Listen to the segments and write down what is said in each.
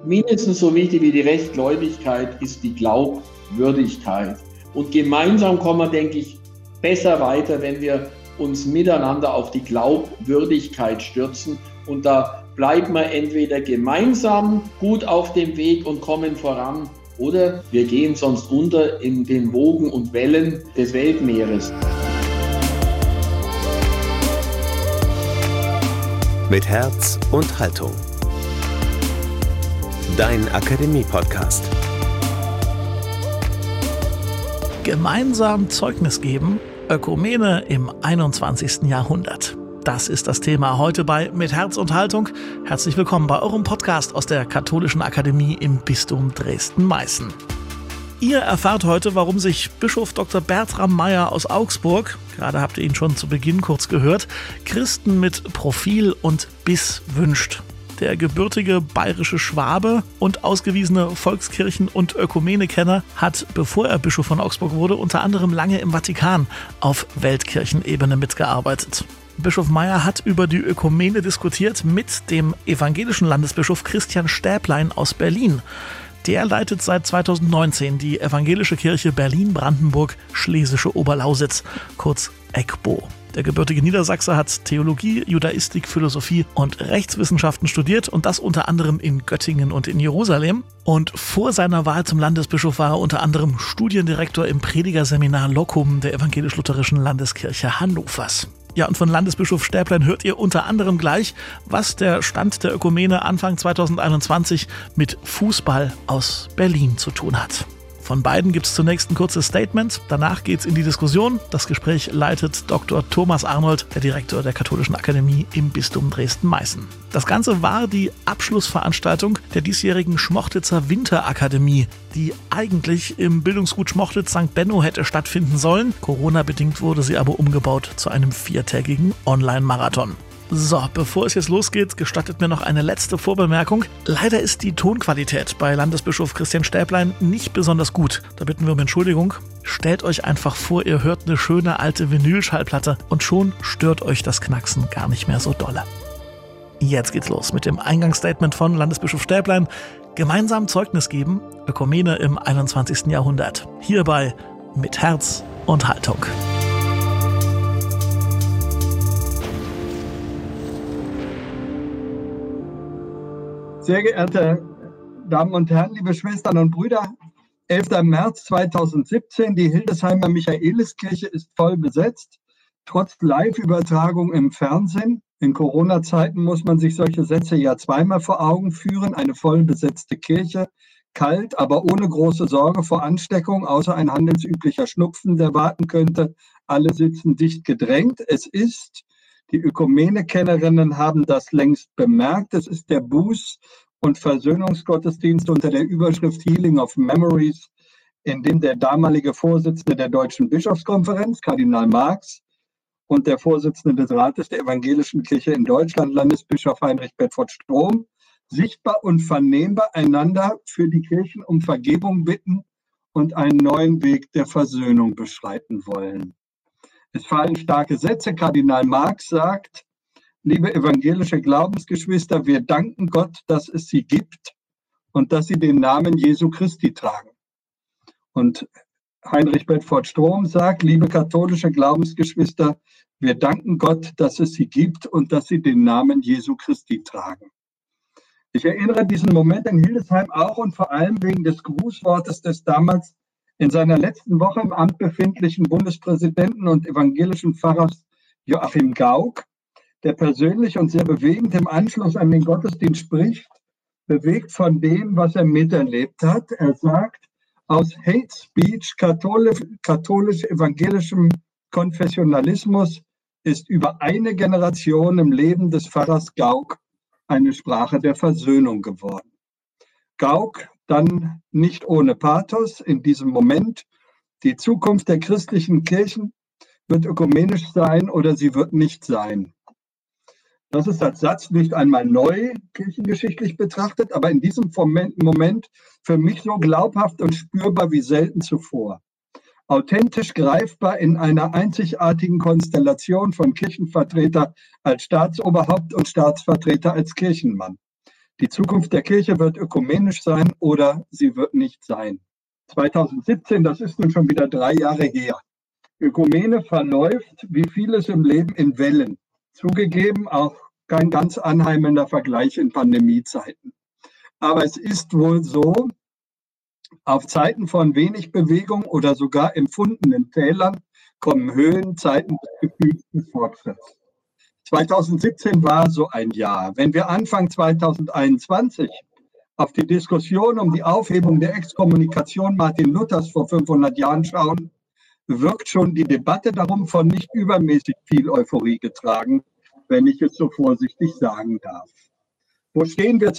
Mindestens so wichtig wie die Rechtgläubigkeit ist die Glaubwürdigkeit. Und gemeinsam kommen wir, denke ich, besser weiter, wenn wir uns miteinander auf die Glaubwürdigkeit stürzen. Und da bleiben wir entweder gemeinsam gut auf dem Weg und kommen voran, oder wir gehen sonst unter in den Wogen und Wellen des Weltmeeres. Mit Herz und Haltung. Dein Akademie-Podcast. Gemeinsam Zeugnis geben, Ökumene im 21. Jahrhundert. Das ist das Thema heute bei Mit Herz und Haltung. Herzlich willkommen bei eurem Podcast aus der Katholischen Akademie im Bistum Dresden-Meißen. Ihr erfahrt heute, warum sich Bischof Dr. Bertram Meyer aus Augsburg, gerade habt ihr ihn schon zu Beginn kurz gehört, Christen mit Profil und Biss wünscht. Der gebürtige bayerische Schwabe und ausgewiesene Volkskirchen- und Ökumenekenner hat, bevor er Bischof von Augsburg wurde, unter anderem lange im Vatikan auf Weltkirchenebene mitgearbeitet. Bischof Meyer hat über die Ökumene diskutiert mit dem evangelischen Landesbischof Christian Stäblein aus Berlin. Der leitet seit 2019 die Evangelische Kirche Berlin-Brandenburg-Schlesische Oberlausitz, kurz EGBO. Der gebürtige Niedersachse hat Theologie, Judaistik, Philosophie und Rechtswissenschaften studiert und das unter anderem in Göttingen und in Jerusalem. Und vor seiner Wahl zum Landesbischof war er unter anderem Studiendirektor im Predigerseminar Loccum der Evangelisch-Lutherischen Landeskirche Hannovers. Ja, und von Landesbischof Stäblein hört ihr unter anderem gleich, was der Stand der Ökumene Anfang 2021 mit Fußball aus Berlin zu tun hat. Von beiden gibt es zunächst ein kurzes Statement, danach geht's in die Diskussion. Das Gespräch leitet Dr. Thomas Arnold, der Direktor der Katholischen Akademie im Bistum Dresden-Meißen. Das Ganze war die Abschlussveranstaltung der diesjährigen Schmochtitzer Winterakademie, die eigentlich im Bildungsgut Schmochtitz St. Benno hätte stattfinden sollen. Corona-bedingt wurde sie aber umgebaut zu einem 4-tägigen Online-Marathon. So, bevor es jetzt losgeht, gestattet mir noch eine letzte Vorbemerkung. Leider ist die Tonqualität bei Landesbischof Christian Stäblein nicht besonders gut. Da bitten wir um Entschuldigung. Stellt euch einfach vor, ihr hört eine schöne alte Vinylschallplatte und schon stört euch das Knacksen gar nicht mehr so dolle. Jetzt geht's los mit dem Eingangsstatement von Landesbischof Stäblein. Gemeinsam Zeugnis geben, Ökumene im 21. Jahrhundert. Hierbei mit Herz und Haltung. Sehr geehrte Damen und Herren, liebe Schwestern und Brüder, 11. März 2017, die Hildesheimer Michaeliskirche ist voll besetzt, trotz Live-Übertragung im Fernsehen. In Corona-Zeiten muss man sich solche Sätze ja zweimal vor Augen führen. Eine voll besetzte Kirche, kalt, aber ohne große Sorge vor Ansteckung, außer ein handelsüblicher Schnupfen, der warten könnte. Alle sitzen dicht gedrängt. Die Ökumenekennerinnen haben das längst bemerkt. Es ist der Buß- und Versöhnungsgottesdienst unter der Überschrift Healing of Memories, in dem der damalige Vorsitzende der Deutschen Bischofskonferenz, Kardinal Marx, und der Vorsitzende des Rates der Evangelischen Kirche in Deutschland, Landesbischof Heinrich Bedford Strom, sichtbar und vernehmbar einander für die Kirchen um Vergebung bitten und einen neuen Weg der Versöhnung beschreiten wollen. Es fallen starke Sätze. Kardinal Marx sagt: Liebe evangelische Glaubensgeschwister, wir danken Gott, dass es sie gibt und dass sie den Namen Jesu Christi tragen. Und Heinrich Bedford Strom sagt: Liebe katholische Glaubensgeschwister, wir danken Gott, dass es sie gibt und dass sie den Namen Jesu Christi tragen. Ich erinnere diesen Moment in Hildesheim auch und vor allem wegen des Grußwortes des damals in seiner letzten Woche im Amt befindlichen Bundespräsidenten und evangelischen Pfarrers Joachim Gauck, der persönlich und sehr bewegend im Anschluss an den Gottesdienst spricht, bewegt von dem, was er miterlebt hat. Er sagt, aus Hate Speech, katholisch-evangelischem Konfessionalismus ist über eine Generation im Leben des Pfarrers Gauck eine Sprache der Versöhnung geworden. Gauck dann nicht ohne Pathos in diesem Moment: Die Zukunft der christlichen Kirchen wird ökumenisch sein oder sie wird nicht sein. Das ist als Satz nicht einmal neu kirchengeschichtlich betrachtet, aber in diesem Moment für mich so glaubhaft und spürbar wie selten zuvor. Authentisch greifbar in einer einzigartigen Konstellation von Kirchenvertreter als Staatsoberhaupt und Staatsvertreter als Kirchenmann. Die Zukunft der Kirche wird ökumenisch sein oder sie wird nicht sein. 2017, das ist nun schon wieder 3 Jahre her. Ökumene verläuft, wie vieles im Leben, in Wellen. Zugegeben, auch kein ganz anheimelnder Vergleich in Pandemiezeiten. Aber es ist wohl so, auf Zeiten von wenig Bewegung oder sogar empfundenen Tälern kommen Höhen, Zeiten des gefühlten Fortschritts. 2017 war so ein Jahr. Wenn wir Anfang 2021 auf die Diskussion um die Aufhebung der Exkommunikation Martin Luthers vor 500 Jahren schauen, wirkt schon die Debatte darum von nicht übermäßig viel Euphorie getragen, wenn ich es so vorsichtig sagen darf. Wo stehen wir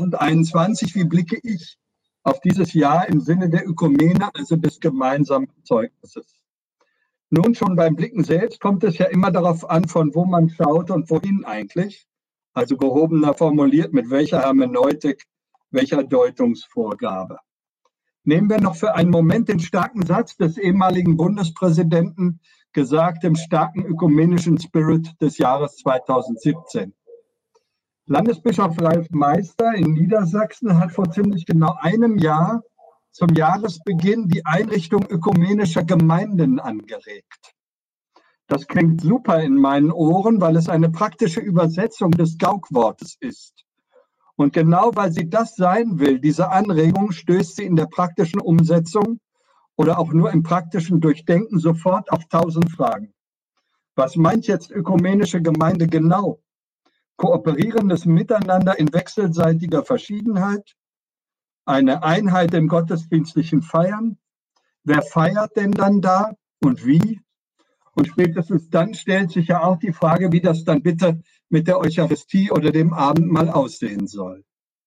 2021? Wie blicke ich auf dieses Jahr im Sinne der Ökumene, also des gemeinsamen Zeugnisses? Nun, schon beim Blicken selbst kommt es ja immer darauf an, von wo man schaut und wohin eigentlich. Also gehobener formuliert, mit welcher Hermeneutik, welcher Deutungsvorgabe. Nehmen wir noch für einen Moment den starken Satz des ehemaligen Bundespräsidenten, gesagt im starken ökumenischen Spirit des Jahres 2017. Landesbischof Ralf Meister in Niedersachsen hat vor ziemlich genau einem Jahr zum Jahresbeginn die Einrichtung ökumenischer Gemeinden angeregt. Das klingt super in meinen Ohren, weil es eine praktische Übersetzung des Gauk-Wortes ist. Und genau weil sie das sein will, diese Anregung, stößt sie in der praktischen Umsetzung oder auch nur im praktischen Durchdenken sofort auf 1000 Fragen. Was meint jetzt ökumenische Gemeinde genau? Kooperierendes Miteinander in wechselseitiger Verschiedenheit? Eine Einheit im gottesdienstlichen Feiern? Wer feiert denn dann da und wie? Und spätestens dann stellt sich ja auch die Frage, wie das dann bitte mit der Eucharistie oder dem Abendmahl aussehen soll.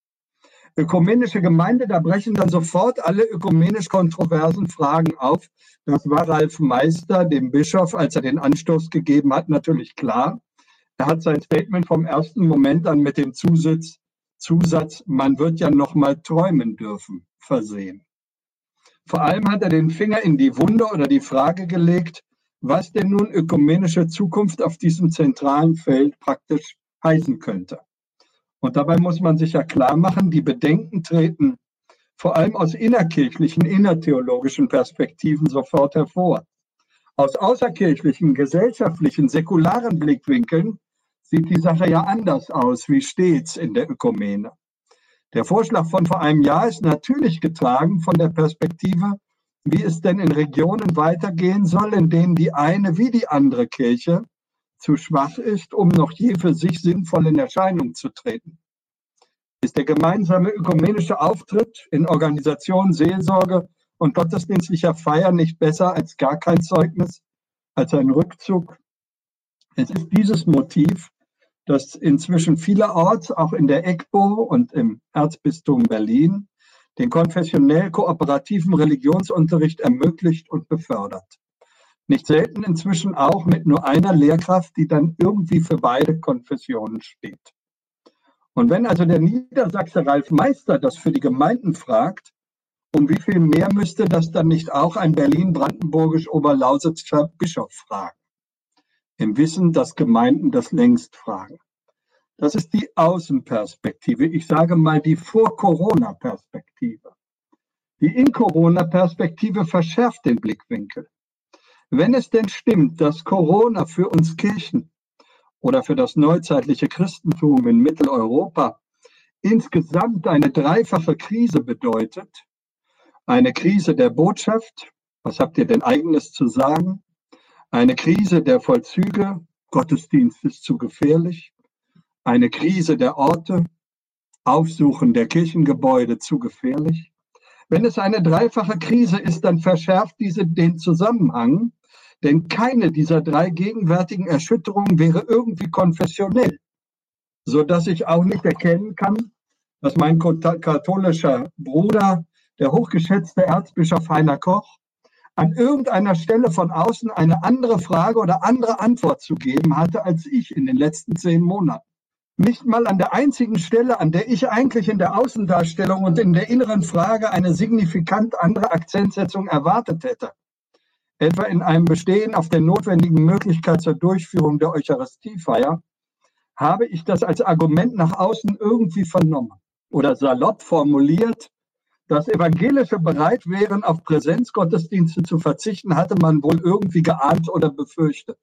Ökumenische Gemeinde, da brechen dann sofort alle ökumenisch kontroversen Fragen auf. Das war Ralf Meister, dem Bischof, als er den Anstoß gegeben hat, natürlich klar. Er hat sein Statement vom ersten Moment an mit dem Zusatz, man wird ja noch mal träumen dürfen, versehen. Vor allem hat er den Finger in die Wunde oder die Frage gelegt, was denn nun ökumenische Zukunft auf diesem zentralen Feld praktisch heißen könnte. Und dabei muss man sich ja klar machen, die Bedenken treten vor allem aus innerkirchlichen, innertheologischen Perspektiven sofort hervor. Aus außerkirchlichen, gesellschaftlichen, säkularen Blickwinkeln sieht die Sache ja anders aus, wie stets in der Ökumene. Der Vorschlag von vor einem Jahr ist natürlich getragen von der Perspektive, wie es denn in Regionen weitergehen soll, in denen die eine wie die andere Kirche zu schwach ist, um noch je für sich sinnvoll in Erscheinung zu treten. Ist der gemeinsame ökumenische Auftritt in Organisation, Seelsorge und gottesdienstlicher Feier nicht besser als gar kein Zeugnis, als ein Rückzug? Es ist dieses Motiv, das inzwischen vielerorts, auch in der EGBO und im Erzbistum Berlin, den konfessionell kooperativen Religionsunterricht ermöglicht und befördert. Nicht selten inzwischen auch mit nur einer Lehrkraft, die dann irgendwie für beide Konfessionen steht. Und wenn also der Niedersachse Ralf Meister das für die Gemeinden fragt, um wie viel mehr müsste das dann nicht auch ein berlin-brandenburgisch-oberlausitzer Bischof fragen? Im Wissen, dass Gemeinden das längst fragen. Das ist die Außenperspektive. Ich sage mal die Vor-Corona-Perspektive. Die In-Corona-Perspektive verschärft den Blickwinkel. Wenn es denn stimmt, dass Corona für uns Kirchen oder für das neuzeitliche Christentum in Mitteleuropa insgesamt eine dreifache Krise bedeutet, eine Krise der Botschaft, was habt ihr denn Eigenes zu sagen? Eine Krise der Vollzüge, Gottesdienst ist zu gefährlich. Eine Krise der Orte, Aufsuchen der Kirchengebäude zu gefährlich. Wenn es eine dreifache Krise ist, dann verschärft diese den Zusammenhang, denn keine dieser drei gegenwärtigen Erschütterungen wäre irgendwie konfessionell, sodass ich auch nicht erkennen kann, dass mein katholischer Bruder, der hochgeschätzte Erzbischof Heiner Koch, an irgendeiner Stelle von außen eine andere Frage oder andere Antwort zu geben hatte als ich in den letzten 10 Monaten. Nicht mal an der einzigen Stelle, an der ich eigentlich in der Außendarstellung und in der inneren Frage eine signifikant andere Akzentsetzung erwartet hätte. Etwa in einem Bestehen auf der notwendigen Möglichkeit zur Durchführung der Eucharistiefeier, habe ich das als Argument nach außen irgendwie vernommen oder salopp formuliert, dass Evangelische bereit wären, auf Präsenzgottesdienste zu verzichten, hatte man wohl irgendwie geahnt oder befürchtet.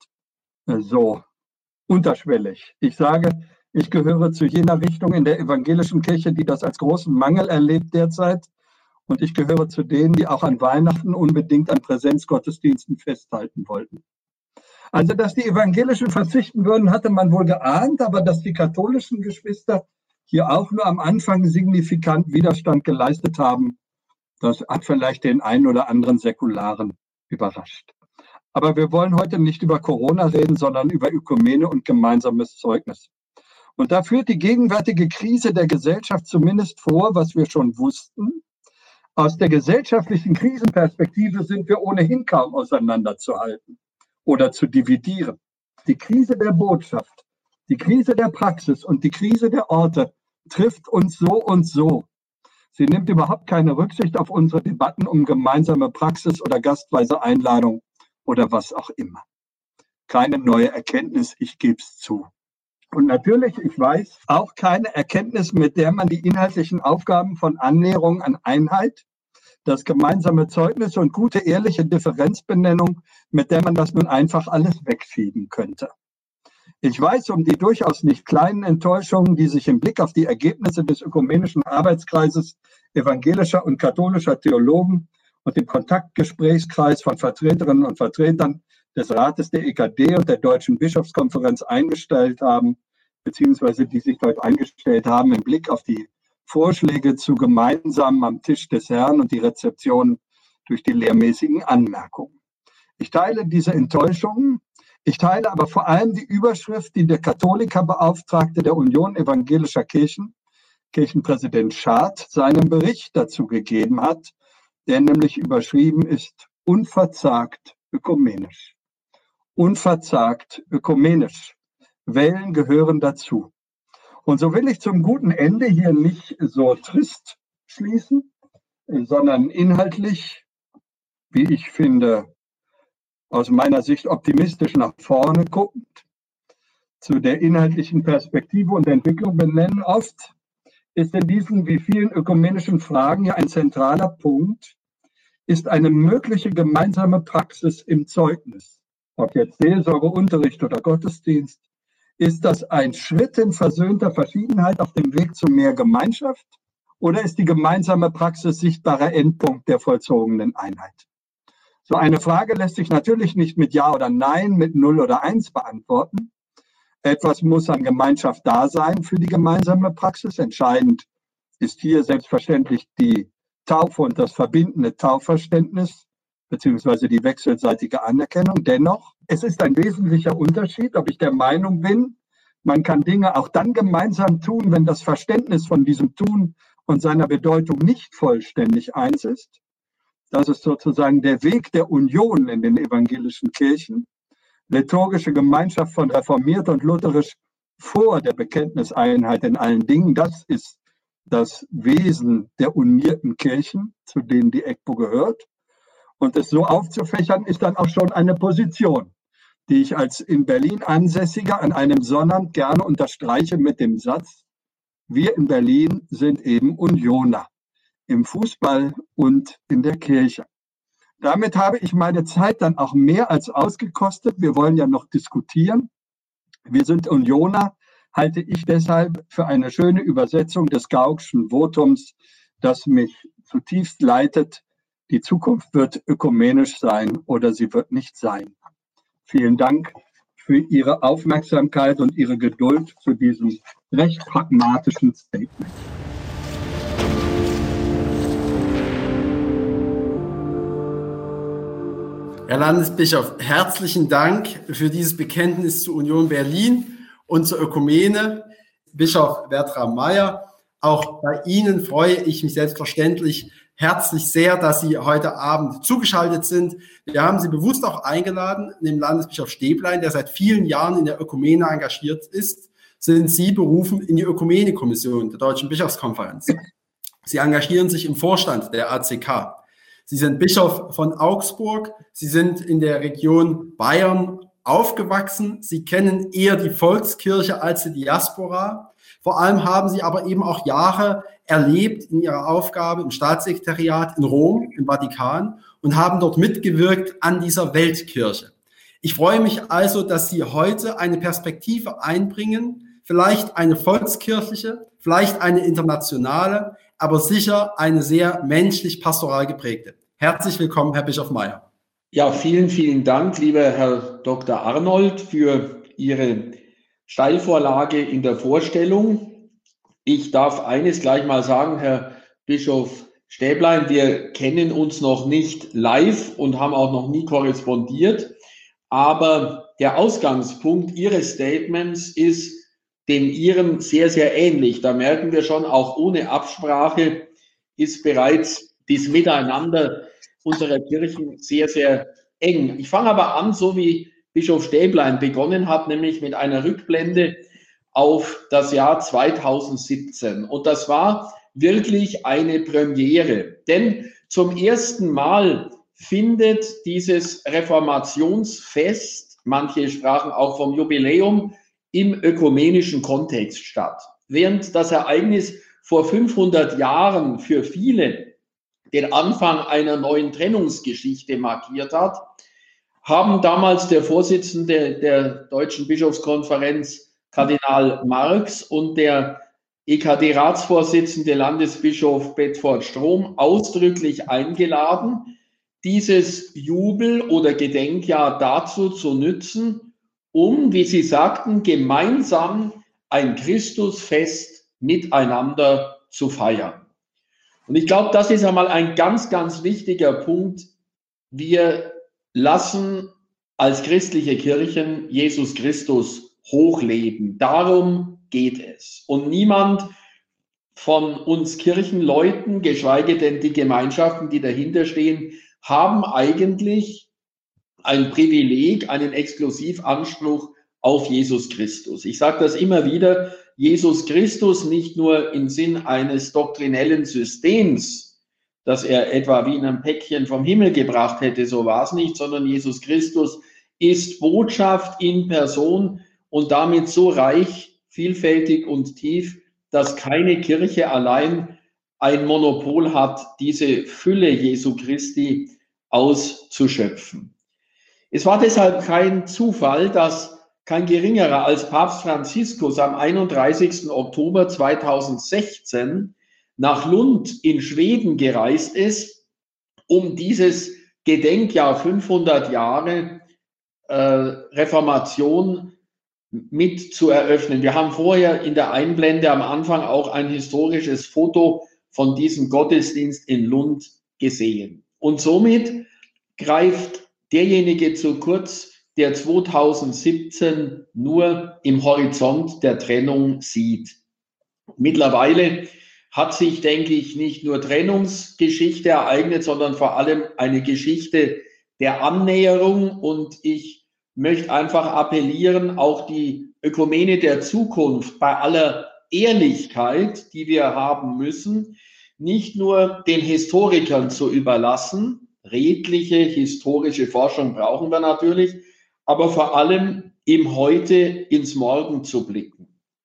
So, unterschwellig. Ich sage, ich gehöre zu jener Richtung in der evangelischen Kirche, die das als großen Mangel erlebt derzeit. Und ich gehöre zu denen, die auch an Weihnachten unbedingt an Präsenzgottesdiensten festhalten wollten. Also, dass die Evangelischen verzichten würden, hatte man wohl geahnt, aber dass die katholischen Geschwister hier auch nur am Anfang signifikant Widerstand geleistet haben, das hat vielleicht den einen oder anderen Säkularen überrascht. Aber wir wollen heute nicht über Corona reden, sondern über Ökumene und gemeinsames Zeugnis. Und da führt die gegenwärtige Krise der Gesellschaft zumindest vor, was wir schon wussten. Aus der gesellschaftlichen Krisenperspektive sind wir ohnehin kaum auseinanderzuhalten oder zu dividieren. Die Krise der Botschaft, die Krise der Praxis und die Krise der Orte trifft uns so und so. Sie nimmt überhaupt keine Rücksicht auf unsere Debatten um gemeinsame Praxis oder gastweise Einladung oder was auch immer. Keine neue Erkenntnis, ich gebe es zu. Und natürlich, ich weiß, auch keine Erkenntnis, mit der man die inhaltlichen Aufgaben von Annäherung an Einheit, das gemeinsame Zeugnis und gute, ehrliche Differenzbenennung, mit der man das nun einfach alles wegschieben könnte. Ich weiß um die durchaus nicht kleinen Enttäuschungen, die sich im Blick auf die Ergebnisse des ökumenischen Arbeitskreises evangelischer und katholischer Theologen und dem Kontaktgesprächskreis von Vertreterinnen und Vertretern des Rates der EKD und der Deutschen Bischofskonferenz eingestellt haben, beziehungsweise die sich dort eingestellt haben im Blick auf die Vorschläge zu gemeinsam am Tisch des Herrn und die Rezeption durch die lehrmäßigen Anmerkungen. Ich teile diese Enttäuschungen. Ich teile aber vor allem die Überschrift, die der Katholikerbeauftragte der Union evangelischer Kirchen, Kirchenpräsident Schad, seinem Bericht dazu gegeben hat, der nämlich überschrieben ist: unverzagt ökumenisch. Unverzagt ökumenisch. Wellen gehören dazu. Und so will ich zum guten Ende hier nicht so trist schließen, sondern inhaltlich, wie ich finde, aus meiner Sicht optimistisch nach vorne guckend, zu der inhaltlichen Perspektive und Entwicklung benennen. Oft ist in diesen wie vielen ökumenischen Fragen ja ein zentraler Punkt, ist eine mögliche gemeinsame Praxis im Zeugnis, ob jetzt Seelsorge, Unterricht oder Gottesdienst. Ist das ein Schritt in versöhnter Verschiedenheit auf dem Weg zu mehr Gemeinschaft oder ist die gemeinsame Praxis sichtbarer Endpunkt der vollzogenen Einheit? So eine Frage lässt sich natürlich nicht mit Ja oder Nein, mit 0 oder 1 beantworten. Etwas muss an Gemeinschaft da sein für die gemeinsame Praxis. Entscheidend ist hier selbstverständlich die Taufe und das verbindende Taufverständnis beziehungsweise die wechselseitige Anerkennung. Dennoch, es ist ein wesentlicher Unterschied, ob ich der Meinung bin, man kann Dinge auch dann gemeinsam tun, wenn das Verständnis von diesem Tun und seiner Bedeutung nicht vollständig eins ist. Das ist sozusagen der Weg der Union in den evangelischen Kirchen. Liturgische Gemeinschaft von reformiert und lutherisch vor der Bekenntniseinheit in allen Dingen. Das ist das Wesen der unierten Kirchen, zu denen die EGPO gehört. Und es so aufzufächern, ist dann auch schon eine Position, die ich als in Berlin Ansässiger an einem Sonnabend gerne unterstreiche mit dem Satz: Wir in Berlin sind eben Unioner, im Fußball und in der Kirche. Damit habe ich meine Zeit dann auch mehr als ausgekostet. Wir wollen ja noch diskutieren. Wir sind Unioner, halte ich deshalb für eine schöne Übersetzung des Gauckschen Votums, das mich zutiefst leitet. Die Zukunft wird ökumenisch sein oder sie wird nicht sein. Vielen Dank für Ihre Aufmerksamkeit und Ihre Geduld zu diesem recht pragmatischen Statement. Herr Landesbischof, herzlichen Dank für dieses Bekenntnis zur Union Berlin und zur Ökumene. Bischof Bertram Meyer, auch bei Ihnen freue ich mich selbstverständlich herzlich sehr, dass Sie heute Abend zugeschaltet sind. Wir haben Sie bewusst auch eingeladen, dem Landesbischof Stäblein, der seit vielen Jahren in der Ökumene engagiert ist, sind Sie berufen in die Ökumene-Kommission der Deutschen Bischofskonferenz. Sie engagieren sich im Vorstand der ACK. Sie sind Bischof von Augsburg. Sie sind in der Region Bayern aufgewachsen. Sie kennen eher die Volkskirche als die Diaspora. Vor allem haben Sie aber eben auch Jahre erlebt in Ihrer Aufgabe im Staatssekretariat in Rom, im Vatikan, und haben dort mitgewirkt an dieser Weltkirche. Ich freue mich also, dass Sie heute eine Perspektive einbringen, vielleicht eine volkskirchliche, vielleicht eine internationale, aber sicher eine sehr menschlich-pastoral geprägte. Herzlich willkommen, Herr Bischof Meyer. Ja, vielen, vielen Dank, lieber Herr Dr. Arnold, für Ihre Steilvorlage in der Vorstellung. Ich darf eines gleich mal sagen, Herr Bischof Stäblein, wir kennen uns noch nicht live und haben auch noch nie korrespondiert, aber der Ausgangspunkt Ihres Statements ist dem Ihrem sehr, sehr ähnlich. Da merken wir schon, auch ohne Absprache ist bereits das Miteinander unserer Kirchen sehr, sehr eng. Ich fange aber an, so wie Bischof Stäblein begonnen hat, nämlich mit einer Rückblende auf das Jahr 2017. Und das war wirklich eine Premiere, denn zum ersten Mal findet dieses Reformationsfest, manche sprachen auch vom Jubiläum, im ökumenischen Kontext statt. Während das Ereignis vor 500 Jahren für viele den Anfang einer neuen Trennungsgeschichte markiert hat, haben damals der Vorsitzende der Deutschen Bischofskonferenz, Kardinal Marx, und der EKD-Ratsvorsitzende Landesbischof Bedford-Strom ausdrücklich eingeladen, dieses Jubel- oder Gedenkjahr dazu zu nützen, um, wie Sie sagten, gemeinsam ein Christusfest miteinander zu feiern. Und ich glaube, das ist einmal ein ganz, ganz wichtiger Punkt. Wir lassen als christliche Kirchen Jesus Christus hochleben. Darum geht es. Und niemand von uns Kirchenleuten, geschweige denn die Gemeinschaften, die dahinter stehen, haben eigentlich ein Privileg, einen Exklusivanspruch auf Jesus Christus. Ich sage das immer wieder, Jesus Christus nicht nur im Sinn eines doktrinellen Systems, das er etwa wie in einem Päckchen vom Himmel gebracht hätte, so war es nicht, sondern Jesus Christus ist Botschaft in Person und damit so reich, vielfältig und tief, dass keine Kirche allein ein Monopol hat, diese Fülle Jesu Christi auszuschöpfen. Es war deshalb kein Zufall, dass kein geringerer als Papst Franziskus am 31. Oktober 2016 nach Lund in Schweden gereist ist, um dieses Gedenkjahr 500 Jahre Reformation mit zu eröffnen. Wir haben vorher in der Einblende am Anfang auch ein historisches Foto von diesem Gottesdienst in Lund gesehen. Und somit greift derjenige zu kurz, der 2017 nur im Horizont der Trennung sieht. Mittlerweile hat sich, denke ich, nicht nur Trennungsgeschichte ereignet, sondern vor allem eine Geschichte der Annäherung. Und ich möchte einfach appellieren, auch die Ökumene der Zukunft bei aller Ehrlichkeit, die wir haben müssen, nicht nur den Historikern zu überlassen. Redliche historische Forschung brauchen wir natürlich, aber vor allem im Heute ins Morgen zu blicken.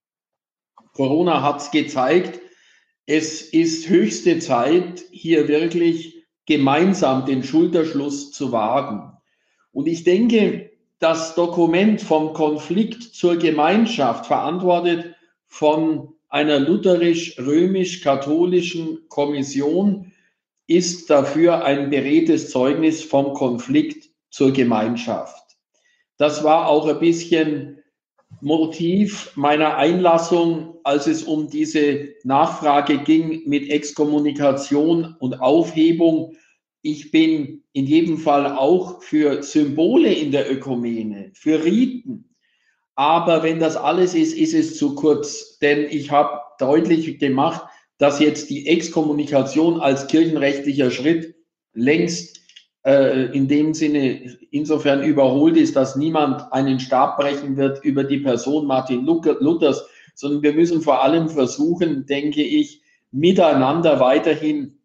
Corona hat es gezeigt, es ist höchste Zeit, hier wirklich gemeinsam den Schulterschluss zu wagen. Und ich denke, das Dokument vom Konflikt zur Gemeinschaft, verantwortet von einer lutherisch-römisch-katholischen Kommission, ist dafür ein beredtes Zeugnis vom Konflikt zur Gemeinschaft. Das war auch ein bisschen Motiv meiner Einlassung, als es um diese Nachfrage ging mit Exkommunikation und Aufhebung. Ich bin in jedem Fall auch für Symbole in der Ökumene, für Riten. Aber wenn das alles ist, ist es zu kurz. Denn ich habe deutlich gemacht, dass jetzt die Exkommunikation als kirchenrechtlicher Schritt längst in dem Sinne insofern überholt ist, dass niemand einen Stab brechen wird über die Person Martin Luthers, sondern wir müssen vor allem versuchen, denke ich, miteinander weiterhin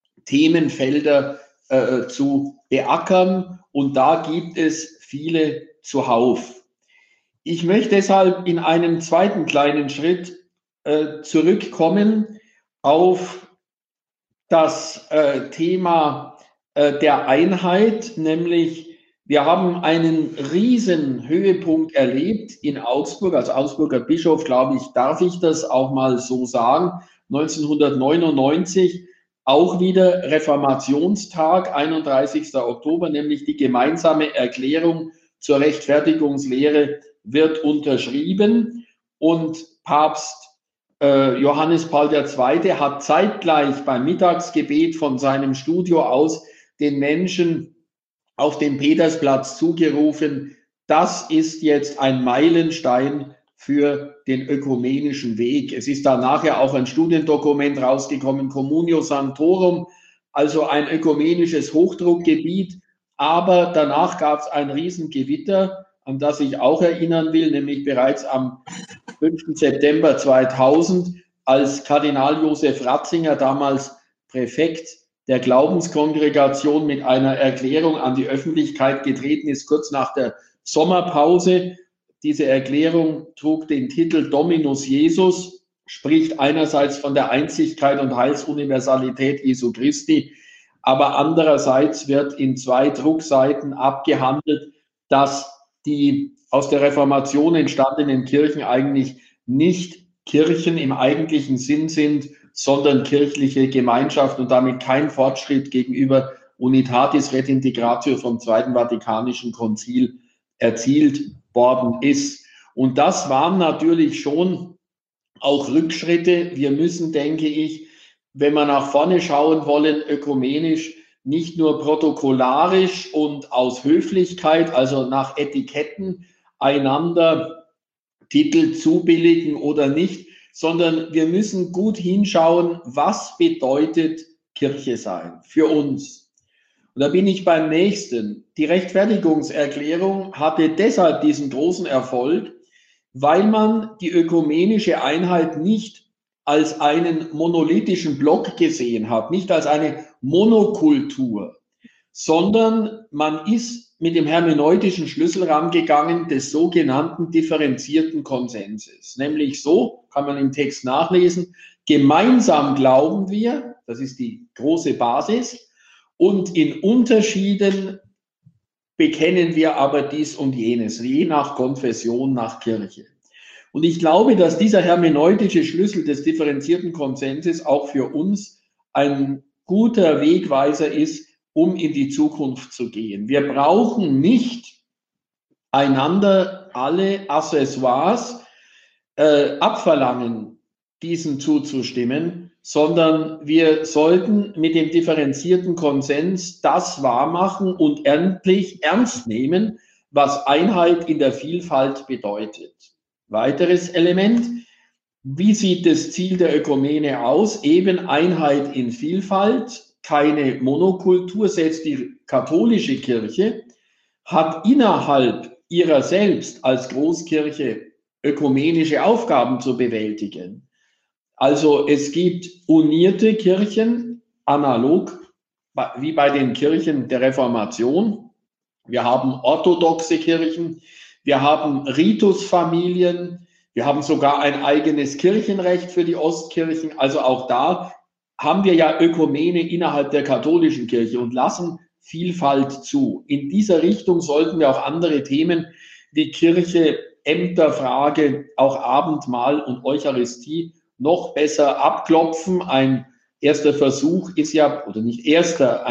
Themenfelder zu beackern. Und da gibt es viele zuhauf. Ich möchte deshalb in einem zweiten kleinen Schritt zurückkommen auf das Thema der Einheit, nämlich wir haben einen riesen Höhepunkt erlebt in Augsburg. Als Augsburger Bischof, glaube ich, darf ich das auch mal so sagen. 1999 auch wieder Reformationstag, 31. Oktober, nämlich die gemeinsame Erklärung zur Rechtfertigungslehre wird unterschrieben und Papst Johannes Paul II. Hat zeitgleich beim Mittagsgebet von seinem Studio aus den Menschen auf dem Petersplatz zugerufen, das ist jetzt ein Meilenstein für den ökumenischen Weg. Es ist da nachher auch ein Studiendokument rausgekommen, Communio Sanctorum, also ein ökumenisches Hochdruckgebiet. Aber danach gab es ein Riesengewitter, an das ich auch erinnern will, nämlich bereits am 5. September 2000, als Kardinal Josef Ratzinger, damals Präfekt der Glaubenskongregation, mit einer Erklärung an die Öffentlichkeit getreten ist, kurz nach der Sommerpause. Diese Erklärung trug den Titel Dominus Jesus, spricht einerseits von der Einzigkeit und Heilsuniversalität Jesu Christi, aber andererseits wird in 2 Druckseiten abgehandelt, dass die aus der Reformation entstandenen Kirchen eigentlich nicht Kirchen im eigentlichen Sinn sind, sondern kirchliche Gemeinschaft und damit kein Fortschritt gegenüber Unitatis Redintegratio vom Zweiten Vatikanischen Konzil erzielt worden ist. Und das waren natürlich schon auch Rückschritte. Wir müssen, denke ich, wenn wir nach vorne schauen wollen, ökumenisch, nicht nur protokollarisch und aus Höflichkeit, also nach Etiketten, einander Titel zubilligen oder nicht, sondern wir müssen gut hinschauen, was bedeutet Kirche sein für uns. Und da bin ich beim nächsten. Die Rechtfertigungserklärung hatte deshalb diesen großen Erfolg, weil man die ökumenische Einheit nicht als einen monolithischen Block gesehen hat, nicht als eine Monokultur, sondern man ist mit dem hermeneutischen Schlüssel rangegangen des sogenannten differenzierten Konsenses. Nämlich so, kann man im Text nachlesen, gemeinsam glauben wir, das ist die große Basis, und in Unterschieden bekennen wir aber dies und jenes, je nach Konfession, nach Kirche. Und ich glaube, dass dieser hermeneutische Schlüssel des differenzierten Konsenses auch für uns ein guter Wegweiser ist, um in die Zukunft zu gehen. Wir brauchen nicht einander alle Accessoires abverlangen, diesen zuzustimmen, sondern wir sollten mit dem differenzierten Konsens das wahrmachen und endlich ernst nehmen, was Einheit in der Vielfalt bedeutet. Weiteres Element: Wie sieht das Ziel der Ökumene aus? Eben Einheit in Vielfalt, keine Monokultur. Selbst die katholische Kirche hat innerhalb ihrer selbst als Großkirche ökumenische Aufgaben zu bewältigen. Also es gibt unierte Kirchen, analog wie bei den Kirchen der Reformation. Wir haben orthodoxe Kirchen, wir haben Ritusfamilien, wir haben sogar ein eigenes Kirchenrecht für die Ostkirchen. Also auch da haben wir ja Ökumene innerhalb der katholischen Kirche und lassen Vielfalt zu. In dieser Richtung sollten wir auch andere Themen wie Kirche, Ämterfrage, auch Abendmahl und Eucharistie noch besser abklopfen. Ein erster Versuch ist ja, oder nicht erster,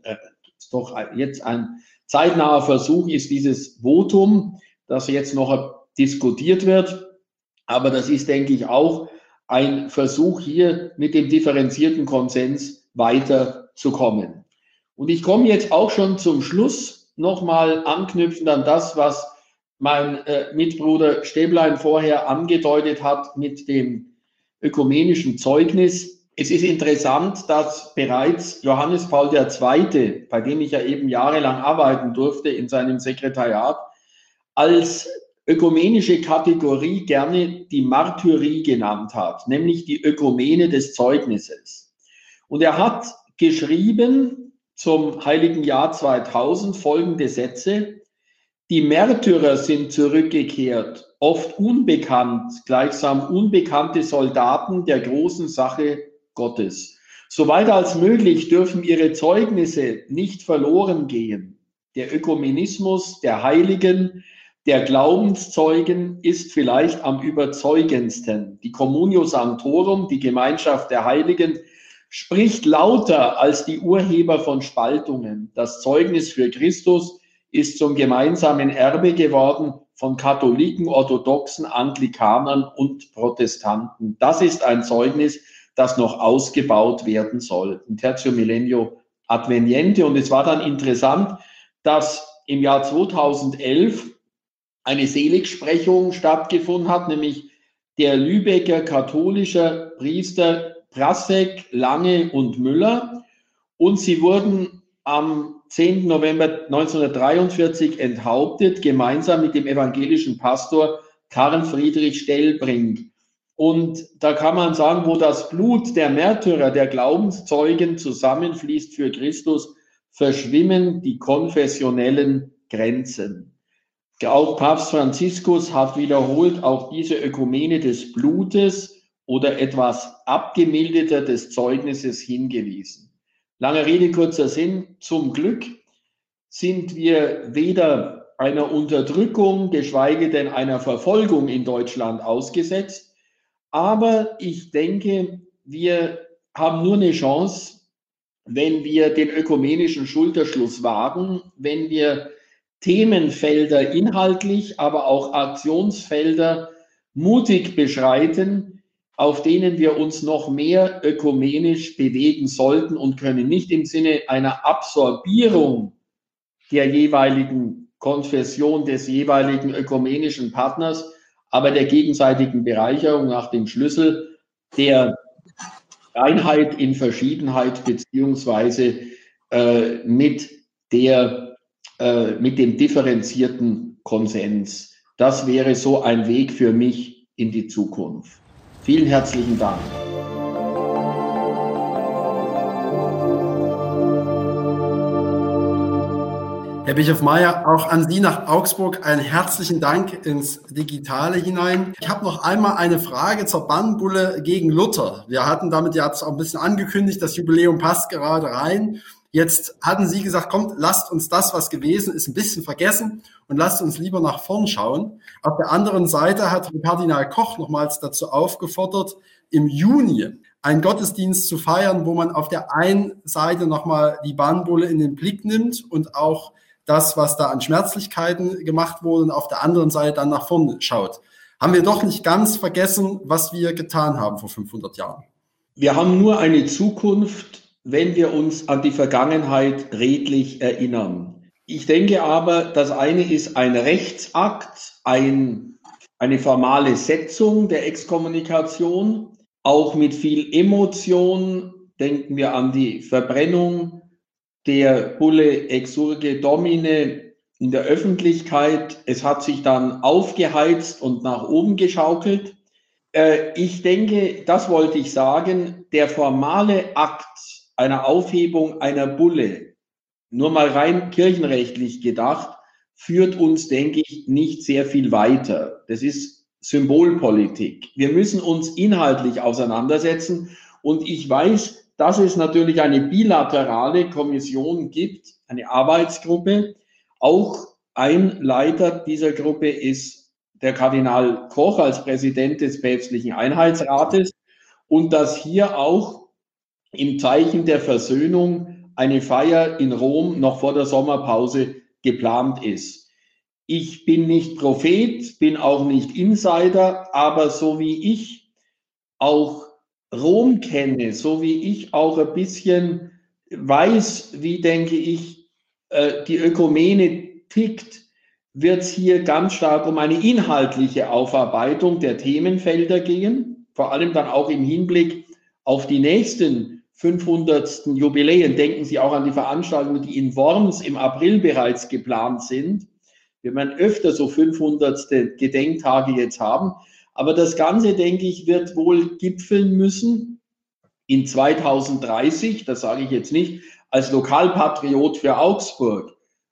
doch jetzt ein zeitnaher Versuch ist dieses Votum, das jetzt noch diskutiert wird. Aber das ist, denke ich, auch ein Versuch, hier mit dem differenzierten Konsens weiterzukommen. Und ich komme jetzt auch schon zum Schluss, nochmal anknüpfend an das, was mein Mitbruder Stäblein vorher angedeutet hat mit dem ökumenischen Zeugnis. Es ist interessant, dass bereits Johannes Paul II., bei dem ich ja eben jahrelang arbeiten durfte in seinem Sekretariat, als ökumenische Kategorie gerne die Martyrie genannt hat, nämlich die Ökumene des Zeugnisses. Und er hat geschrieben zum Heiligen Jahr 2000 folgende Sätze: Die Märtyrer sind zurückgekehrt, oft unbekannt, gleichsam unbekannte Soldaten der großen Sache Gottes. Soweit als möglich dürfen ihre Zeugnisse nicht verloren gehen. Der Ökumenismus der Heiligen, der Glaubenszeugen ist vielleicht am überzeugendsten. Die Communio Sanctorum, die Gemeinschaft der Heiligen, spricht lauter als die Urheber von Spaltungen. Das Zeugnis für Christus ist zum gemeinsamen Erbe geworden von Katholiken, Orthodoxen, Anglikanern und Protestanten. Das ist ein Zeugnis, das noch ausgebaut werden soll. In Tertio Millennio Adveniente. Und es war dann interessant, dass im Jahr 2011 eine Seligsprechung stattgefunden hat, nämlich der Lübecker katholischer Priester Prasek, Lange und Müller. Und sie wurden am 10. November 1943 enthauptet, gemeinsam mit dem evangelischen Pastor Karl Friedrich Stellbrink. Und da kann man sagen, wo das Blut der Märtyrer, der Glaubenszeugen zusammenfließt für Christus, verschwimmen die konfessionellen Grenzen. Auch Papst Franziskus hat wiederholt auf diese Ökumene des Blutes oder etwas abgemilderter des Zeugnisses hingewiesen. Lange Rede, kurzer Sinn. Zum Glück sind wir weder einer Unterdrückung, geschweige denn einer Verfolgung in Deutschland ausgesetzt. Aber ich denke, wir haben nur eine Chance, wenn wir den ökumenischen Schulterschluss wagen, wenn wir Themenfelder inhaltlich, aber auch Aktionsfelder mutig beschreiten, auf denen wir uns noch mehr ökumenisch bewegen sollten und können, nicht im Sinne einer Absorbierung der jeweiligen Konfession des jeweiligen ökumenischen Partners, aber der gegenseitigen Bereicherung nach dem Schlüssel der Einheit in Verschiedenheit beziehungsweise mit dem differenzierten Konsens. Das wäre so ein Weg für mich in die Zukunft. Vielen herzlichen Dank. Herr Bischof Mayer, auch an Sie nach Augsburg einen herzlichen Dank ins Digitale hinein. Ich habe noch einmal eine Frage zur Bannbulle gegen Luther. Wir hatten damit ja auch ein bisschen angekündigt, das Jubiläum passt gerade rein. Jetzt hatten Sie gesagt, kommt, lasst uns das, was gewesen ist, ein bisschen vergessen und lasst uns lieber nach vorn schauen. Auf der anderen Seite hat Kardinal Koch nochmals dazu aufgefordert, im Juni einen Gottesdienst zu feiern, wo man auf der einen Seite nochmal die Bannbulle in den Blick nimmt und auch das, was da an Schmerzlichkeiten gemacht wurde, und auf der anderen Seite dann nach vorne schaut. Haben wir doch nicht ganz vergessen, was wir getan haben vor 500 Jahren. Wir haben nur eine Zukunft, wenn wir uns an die Vergangenheit redlich erinnern. Ich denke aber, das eine ist ein Rechtsakt, eine formale Setzung der Exkommunikation, auch mit viel Emotion. Denken wir an die Verbrennung der Bulle Exsurge Domine in der Öffentlichkeit. Es hat sich dann aufgeheizt und nach oben geschaukelt. Ich denke, das wollte ich sagen, der formale Akt einer Aufhebung einer Bulle, nur mal rein kirchenrechtlich gedacht, führt uns, denke ich, nicht sehr viel weiter. Das ist Symbolpolitik. Wir müssen uns inhaltlich auseinandersetzen. Und ich weiß, dass es natürlich eine bilaterale Kommission gibt, eine Arbeitsgruppe. Auch ein Leiter dieser Gruppe ist der Kardinal Koch als Präsident des Päpstlichen Einheitsrates. Und dass hier auch im Zeichen der Versöhnung eine Feier in Rom noch vor der Sommerpause geplant ist. Ich bin nicht Prophet, bin auch nicht Insider, aber so wie ich auch Rom kenne, so wie ich auch ein bisschen weiß, wie, denke ich, die Ökumene tickt, wird es hier ganz stark um eine inhaltliche Aufarbeitung der Themenfelder gehen, vor allem dann auch im Hinblick auf die nächsten 500. Jubiläen. Denken Sie auch an die Veranstaltungen, die in Worms im April bereits geplant sind. Wir werden öfter so 500. Gedenktage jetzt haben. Aber das Ganze, denke ich, wird wohl gipfeln müssen in 2030, das sage ich jetzt nicht als Lokalpatriot für Augsburg,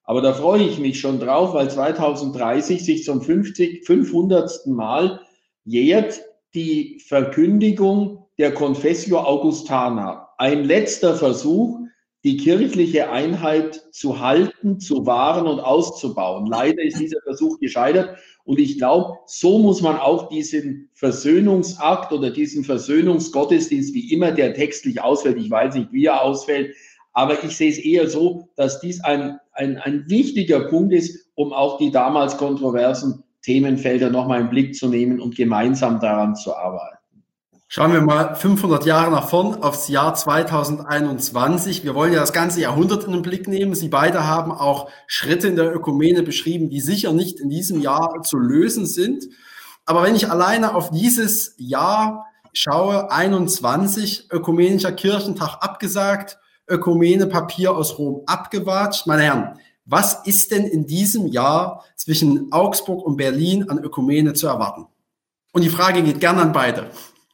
Aber da freue ich mich schon drauf, weil 2030 sich zum 500. Mal jährt die Verkündigung der Confessio Augustana. Ein letzter Versuch, die kirchliche Einheit zu halten, zu wahren und auszubauen. Leider ist dieser Versuch gescheitert. Und ich glaube, so muss man auch diesen Versöhnungsakt oder diesen Versöhnungsgottesdienst, wie immer der textlich ausfällt, ich weiß nicht, wie er ausfällt, aber ich sehe es eher so, dass dies ein wichtiger Punkt ist, um auch die damals kontroversen Themenfelder nochmal in den Blick zu nehmen und gemeinsam daran zu arbeiten. Schauen wir mal 500 Jahre nach vorn aufs Jahr 2021. Wir wollen ja das ganze Jahrhundert in den Blick nehmen. Sie beide haben auch Schritte in der Ökumene beschrieben, die sicher nicht in diesem Jahr zu lösen sind. Aber wenn ich alleine auf dieses Jahr schaue, 21, Ökumenischer Kirchentag abgesagt, Ökumene-Papier aus Rom abgewatscht. Meine Herren, was ist denn in diesem Jahr zwischen Augsburg und Berlin an Ökumene zu erwarten? Und die Frage geht gerne an beide.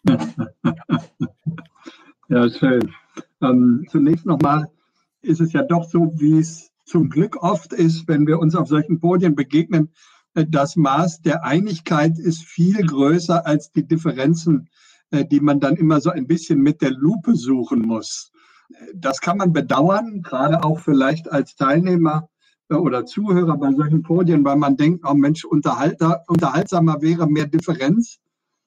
Ja, schön. Zunächst nochmal ist es ja doch so, wie es zum Glück oft ist, wenn wir uns auf solchen Podien begegnen, das Maß der Einigkeit ist viel größer als die Differenzen, die man dann immer so ein bisschen mit der Lupe suchen muss. Das kann man bedauern, gerade auch vielleicht als Teilnehmer oder Zuhörer bei solchen Podien, weil man denkt, oh Mensch, unterhaltsamer wäre mehr Differenz.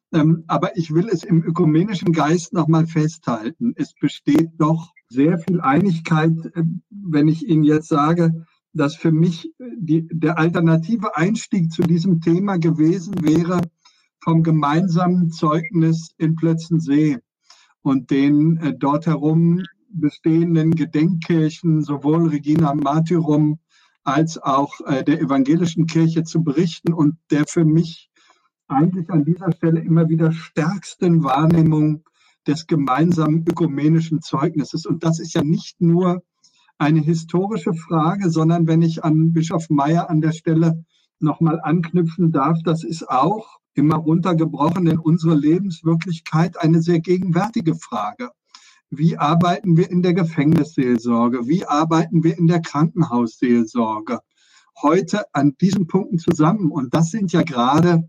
Aber ich will es im ökumenischen Geist nochmal festhalten. Es besteht doch sehr viel Einigkeit, wenn ich Ihnen jetzt sage, dass für mich der alternative Einstieg zu diesem Thema gewesen wäre vom gemeinsamen Zeugnis in Plötzensee und den dort herum bestehenden Gedenkkirchen, sowohl Regina Martyrum als auch der evangelischen Kirche zu berichten und der für mich eigentlich an dieser Stelle immer wieder stärksten Wahrnehmung des gemeinsamen ökumenischen Zeugnisses. Und das ist ja nicht nur eine historische Frage, sondern wenn ich an Bischof Meyer an der Stelle nochmal anknüpfen darf, das ist auch immer runtergebrochen in unsere Lebenswirklichkeit eine sehr gegenwärtige Frage. Wie arbeiten wir in der Gefängnisseelsorge? Wie arbeiten wir in der Krankenhausseelsorge? Heute an diesen Punkten zusammen. Und das sind ja gerade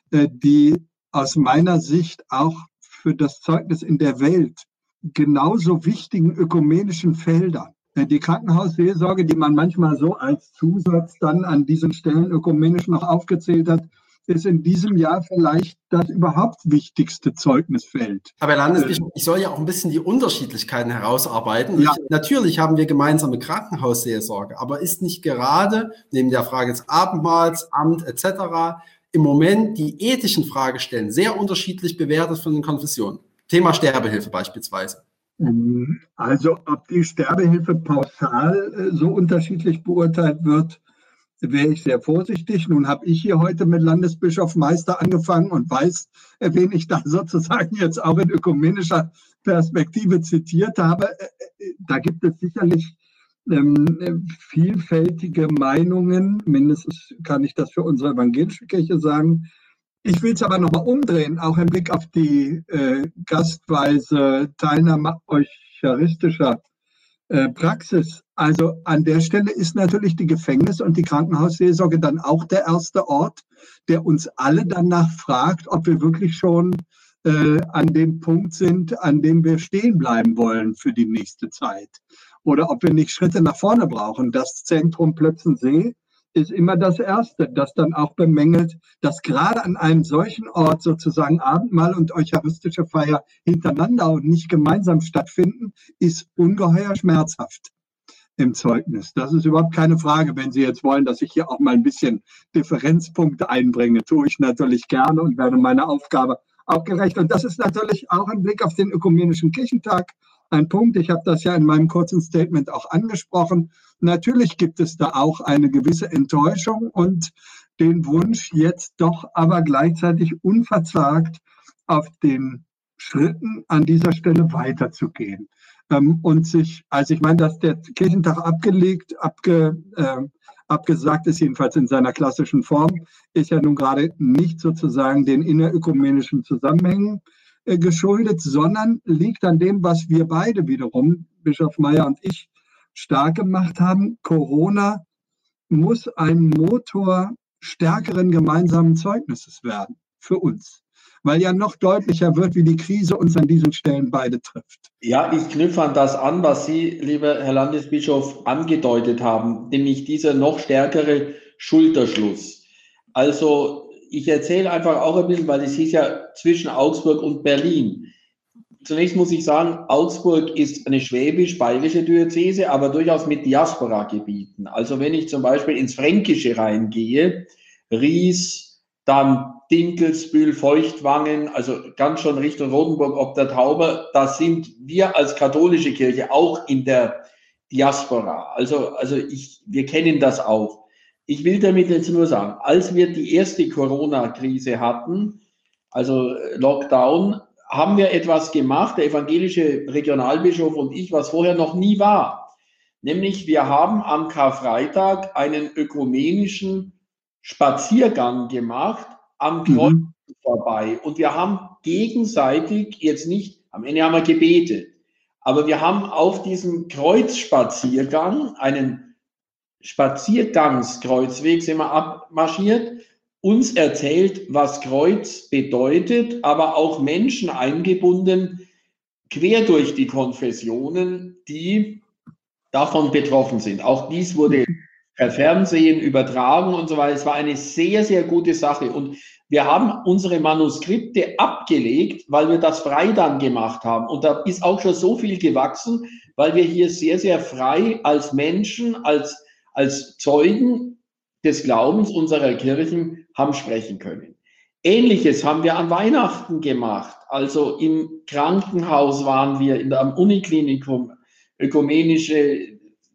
die aus meiner Sicht auch für das Zeugnis in der Welt genauso wichtigen ökumenischen Felder. Die Krankenhausseelsorge, die man manchmal so als Zusatz dann an diesen Stellen ökumenisch noch aufgezählt hat, ist in diesem Jahr vielleicht das überhaupt wichtigste Zeugnisfeld. Aber Herr Landesbischof, ich soll ja auch ein bisschen die Unterschiedlichkeiten herausarbeiten. Ja. Natürlich haben wir gemeinsame Krankenhausseelsorge, aber ist nicht gerade neben der Frage des Abendmahls, Amt etc. im Moment die ethischen Fragestellen sehr unterschiedlich bewertet von den Konfessionen? Thema Sterbehilfe beispielsweise. Also ob die Sterbehilfe pauschal so unterschiedlich beurteilt wird, wäre ich sehr vorsichtig. Nun habe ich hier heute mit Landesbischof Meister angefangen und weiß, wen ich da sozusagen jetzt auch in ökumenischer Perspektive zitiert habe. Da gibt es sicherlich vielfältige Meinungen. Mindestens kann ich das für unsere evangelische Kirche sagen. Ich will es aber nochmal umdrehen, auch im Blick auf die gastweise Teilnahme eucharistischer Praxis. Also an der Stelle ist natürlich die Gefängnis- und die Krankenhausseelsorge dann auch der erste Ort, der uns alle danach fragt, ob wir wirklich schon an dem Punkt sind, an dem wir stehen bleiben wollen für die nächste Zeit. Oder ob wir nicht Schritte nach vorne brauchen. Das Zentrum Plötzensee ist immer das Erste, das dann auch bemängelt, dass gerade an einem solchen Ort sozusagen Abendmahl und eucharistische Feier hintereinander und nicht gemeinsam stattfinden, ist ungeheuer schmerzhaft im Zeugnis. Das ist überhaupt keine Frage. Wenn Sie jetzt wollen, dass ich hier auch mal ein bisschen Differenzpunkte einbringe, tue ich natürlich gerne und werde meiner Aufgabe auch gerecht. Und das ist natürlich auch im Blick auf den Ökumenischen Kirchentag ein Punkt. Ich habe das ja in meinem kurzen Statement auch angesprochen. Natürlich gibt es da auch eine gewisse Enttäuschung und den Wunsch, jetzt doch aber gleichzeitig unverzagt auf den Schritten an dieser Stelle weiterzugehen. Und sich, also ich meine, dass der Kirchentag abgesagt ist, jedenfalls in seiner klassischen Form, ist ja nun gerade nicht sozusagen den innerökumenischen Zusammenhängen geschuldet, sondern liegt an dem, was wir beide wiederum, Bischof Meyer und ich, stark gemacht haben. Corona muss ein Motor stärkeren gemeinsamen Zeugnisses werden für uns, weil ja noch deutlicher wird, wie die Krise uns an diesen Stellen beide trifft. Ja, ich knüpfe an das an, was Sie, lieber Herr Landesbischof, angedeutet haben, nämlich dieser noch stärkere Schulterschluss. Also ich erzähle einfach auch ein bisschen, weil es hieß ja zwischen Augsburg und Berlin. Zunächst muss ich sagen, Augsburg ist eine schwäbisch-bayerische Diözese, aber durchaus mit Diaspora-Gebieten. Also wenn ich zum Beispiel ins Fränkische reingehe, Ries, dann Dinkelsbühl, Feuchtwangen, also ganz schon Richtung Rotenburg ob der Tauber, da sind wir als katholische Kirche auch in der Diaspora. Also wir kennen das auch. Ich will damit jetzt nur sagen, als wir die erste Corona-Krise hatten, also Lockdown, haben wir etwas gemacht, der evangelische Regionalbischof und ich, was vorher noch nie war. Nämlich wir haben am Karfreitag einen ökumenischen Spaziergang gemacht am Kreuz vorbei. Und wir haben gegenseitig jetzt nicht, am Ende haben wir gebetet, aber wir haben auf diesem Kreuzspaziergang, einen Spaziergangskreuzweg sind wir abmarschiert, uns erzählt, was Kreuz bedeutet, aber auch Menschen eingebunden, quer durch die Konfessionen, die davon betroffen sind. Auch dies wurde per Fernsehen übertragen und so weiter. Es war eine sehr, sehr gute Sache. Und wir haben unsere Manuskripte abgelegt, weil wir das frei dann gemacht haben. Und da ist auch schon so viel gewachsen, weil wir hier sehr, sehr frei als Menschen, als Zeugen des Glaubens unserer Kirchen haben sprechen können. Ähnliches haben wir an Weihnachten gemacht. Also im Krankenhaus waren wir, am Uniklinikum, ökumenische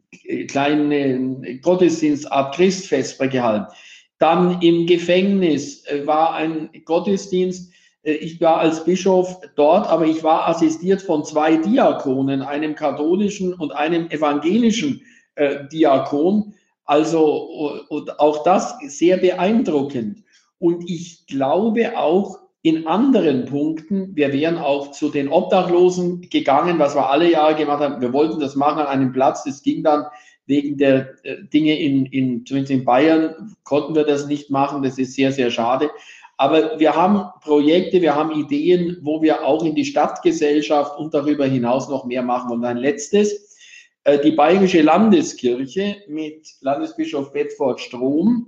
kleine Gottesdienstart Christvesper gehalten. Dann im Gefängnis war ein Gottesdienst. Ich war als Bischof dort, aber ich war assistiert von 2 Diakonen, einem katholischen und einem evangelischen Diakon. Also und auch das sehr beeindruckend. Und ich glaube auch in anderen Punkten, wir wären auch zu den Obdachlosen gegangen, was wir alle Jahre gemacht haben. Wir wollten das machen an einem Platz. Das ging dann wegen der Dinge zumindest in Bayern, konnten wir das nicht machen. Das ist sehr, sehr schade. Aber wir haben Projekte, wir haben Ideen, wo wir auch in die Stadtgesellschaft und darüber hinaus noch mehr machen. Und ein letztes, die Bayerische Landeskirche mit Landesbischof Bedford-Strom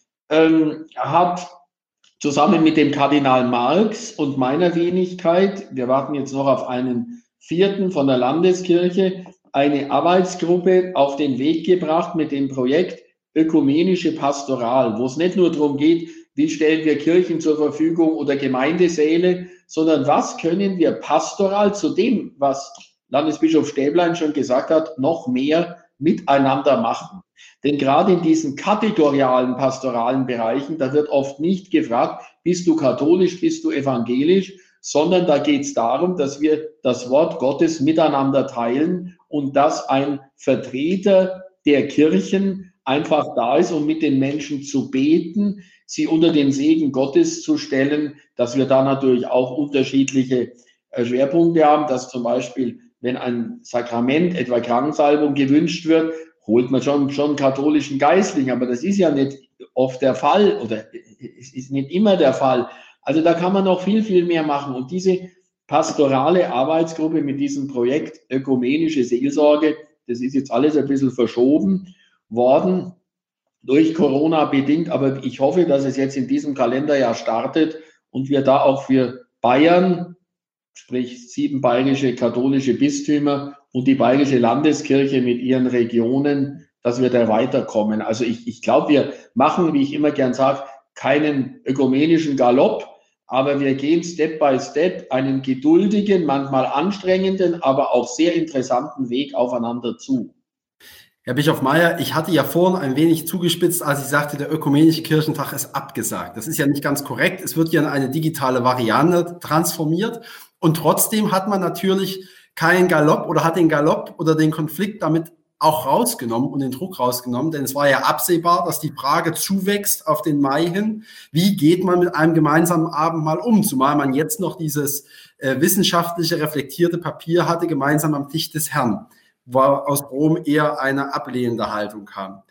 hat zusammen mit dem Kardinal Marx und meiner Wenigkeit, wir warten jetzt noch auf einen 4. von der Landeskirche, eine Arbeitsgruppe auf den Weg gebracht mit dem Projekt Ökumenische Pastoral, wo es nicht nur darum geht, wie stellen wir Kirchen zur Verfügung oder Gemeindesäle, sondern was können wir pastoral zu dem, was Landesbischof Stäblein schon gesagt hat, noch mehr miteinander machen. Denn gerade in diesen kategorialen pastoralen Bereichen, da wird oft nicht gefragt, bist du katholisch, bist du evangelisch, sondern da geht es darum, dass wir das Wort Gottes miteinander teilen und dass ein Vertreter der Kirchen einfach da ist, um mit den Menschen zu beten, sie unter den Segen Gottes zu stellen, dass wir da natürlich auch unterschiedliche Schwerpunkte haben, dass zum Beispiel, wenn ein Sakrament, etwa Krankensalbung, gewünscht wird, holt man schon katholischen Geistlichen, aber das ist ja nicht oft der Fall oder es ist nicht immer der Fall. Also da kann man noch viel, viel mehr machen. Und diese pastorale Arbeitsgruppe mit diesem Projekt Ökumenische Seelsorge, das ist jetzt alles ein bisschen verschoben worden, durch Corona bedingt, aber ich hoffe, dass es jetzt in diesem Kalenderjahr startet und wir da auch für Bayern, sprich 7 bayerische katholische Bistümer und die Bayerische Landeskirche mit ihren Regionen, dass wir da weiterkommen. Also ich glaube, wir machen, wie ich immer gern sage, keinen ökumenischen Galopp, aber wir gehen Step by Step einen geduldigen, manchmal anstrengenden, aber auch sehr interessanten Weg aufeinander zu. Herr Bischof Mayer, ich hatte ja vorhin ein wenig zugespitzt, als ich sagte, der ökumenische Kirchentag ist abgesagt. Das ist ja nicht ganz korrekt. Es wird ja in eine digitale Variante transformiert. Und trotzdem hat man natürlich keinen Galopp oder hat den Galopp oder den Konflikt damit auch rausgenommen und den Druck rausgenommen. Denn es war ja absehbar, dass die Frage zuwächst auf den Mai hin. Wie geht man mit einem gemeinsamen Abendmahl um? Zumal man jetzt noch dieses wissenschaftliche, reflektierte Papier hatte, gemeinsam am Tisch des Herrn, wo aus Rom eher eine ablehnende Haltung kam.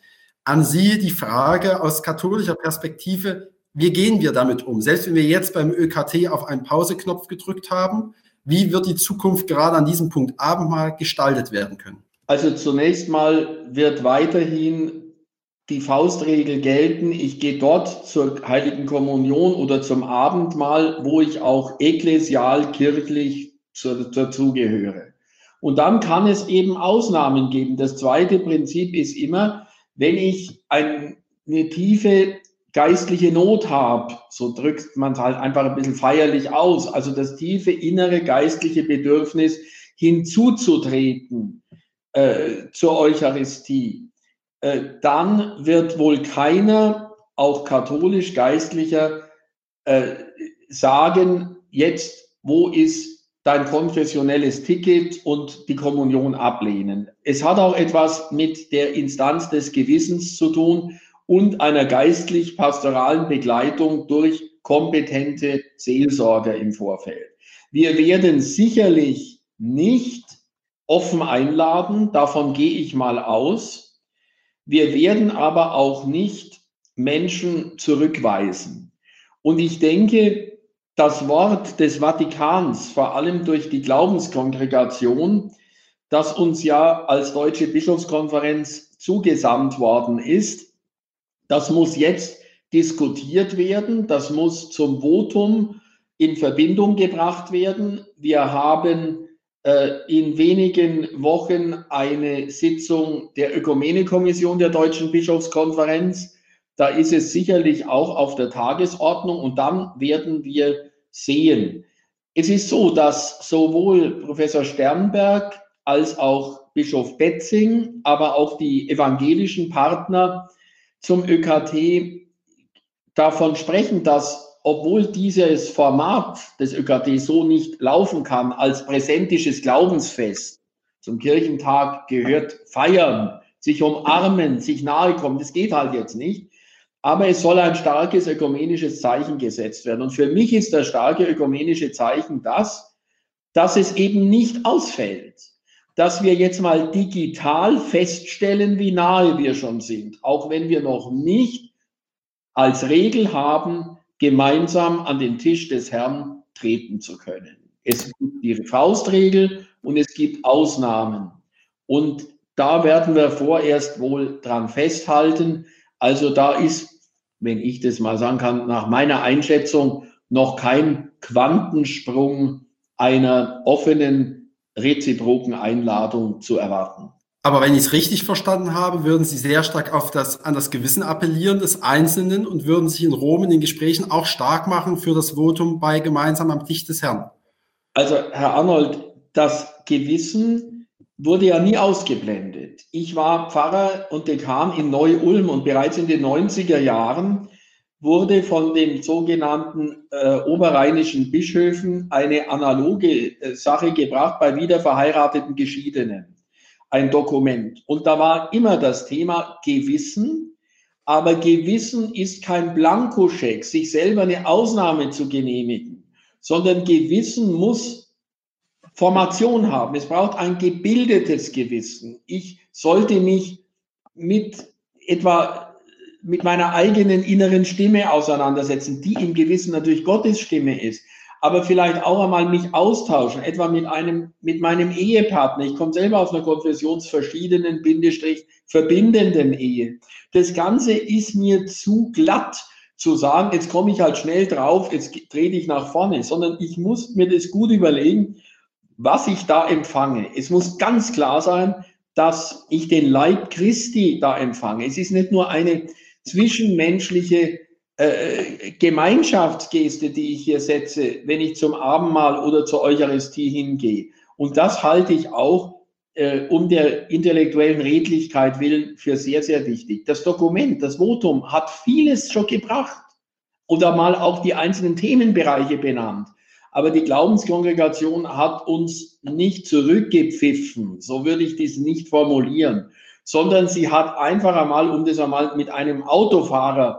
an Sie die Frage aus katholischer Perspektive, wie gehen wir damit um? Selbst wenn wir jetzt beim ÖKT auf einen Pauseknopf gedrückt haben, wie wird die Zukunft gerade an diesem Punkt Abendmahl gestaltet werden können? Also zunächst mal wird weiterhin die Faustregel gelten, ich gehe dort zur Heiligen Kommunion oder zum Abendmahl, wo ich auch ekklesial, kirchlich dazugehöre. Und dann kann es eben Ausnahmen geben. Das zweite Prinzip ist immer, wenn ich eine tiefe geistliche Not habe, so drückt man es halt einfach ein bisschen feierlich aus, also das tiefe innere geistliche Bedürfnis hinzuzutreten zur Eucharistie, dann wird wohl keiner, auch katholisch Geistlicher, sagen, jetzt, wo ist dein konfessionelles Ticket und die Kommunion ablehnen. Es hat auch etwas mit der Instanz des Gewissens zu tun und einer geistlich-pastoralen Begleitung durch kompetente Seelsorger im Vorfeld. Wir werden sicherlich nicht offen einladen, davon gehe ich mal aus. Wir werden aber auch nicht Menschen zurückweisen. Und ich denke, das Wort des Vatikans, vor allem durch die Glaubenskongregation, das uns ja als Deutsche Bischofskonferenz zugesandt worden ist, das muss jetzt diskutiert werden, das muss zum Votum in Verbindung gebracht werden. Wir haben in wenigen Wochen eine Sitzung der Ökumenekommission der Deutschen Bischofskonferenz. Da ist es sicherlich auch auf der Tagesordnung und dann werden wir sehen. Es ist so, dass sowohl Professor Sternberg als auch Bischof Betzing, aber auch die evangelischen Partner zum ÖKT davon sprechen, dass obwohl dieses Format des ÖKT so nicht laufen kann als präsentisches Glaubensfest, zum Kirchentag gehört feiern, sich umarmen, sich nahe kommen, das geht halt jetzt nicht, aber es soll ein starkes ökumenisches Zeichen gesetzt werden. Und für mich ist das starke ökumenische Zeichen das, dass es eben nicht ausfällt, dass wir jetzt mal digital feststellen, wie nahe wir schon sind, auch wenn wir noch nicht als Regel haben, gemeinsam an den Tisch des Herrn treten zu können. Es gibt die Faustregel und es gibt Ausnahmen. Und da werden wir vorerst wohl dran festhalten. Also da ist, wenn ich das mal sagen kann, nach meiner Einschätzung noch kein Quantensprung einer offenen, reziproken Einladung zu erwarten. Aber wenn ich es richtig verstanden habe, würden Sie sehr stark an das Gewissen appellieren des Einzelnen und würden sich in Rom in den Gesprächen auch stark machen für das Votum bei gemeinsam am Tisch des Herrn. Also, Herr Arnold, das Gewissen wurde ja nie ausgeblendet. Ich war Pfarrer und Dekan in Neu-Ulm und bereits in den 90er Jahren wurde von den sogenannten oberrheinischen Bischöfen eine analoge Sache gebracht bei wiederverheirateten Geschiedenen. Ein Dokument. Und da war immer das Thema Gewissen, aber Gewissen ist kein Blankoscheck, sich selber eine Ausnahme zu genehmigen, sondern Gewissen muss Formation haben. Es braucht ein gebildetes Gewissen. Ich sollte mich mit meiner eigenen inneren Stimme auseinandersetzen, die im Gewissen natürlich Gottes Stimme ist. Aber vielleicht auch einmal mich austauschen, etwa mit meinem Ehepartner. Ich komme selber aus einer konfessionsverschiedenen, verbindenden Ehe. Das Ganze ist mir zu glatt zu sagen, jetzt komme ich halt schnell drauf, jetzt trete ich nach vorne, sondern ich muss mir das gut überlegen, was ich da empfange. Es muss ganz klar sein, dass ich den Leib Christi da empfange. Es ist nicht nur eine zwischenmenschliche Gemeinschaftsgeste, die ich hier setze, wenn ich zum Abendmahl oder zur Eucharistie hingehe. Und das halte ich auch um der intellektuellen Redlichkeit willen für sehr, sehr wichtig. Das Dokument, das Votum hat vieles schon gebracht oder mal auch die einzelnen Themenbereiche benannt. Aber die Glaubenskongregation hat uns nicht zurückgepfiffen, so würde ich dies nicht formulieren, sondern sie hat einfach einmal, um das einmal mit einem Autofahrer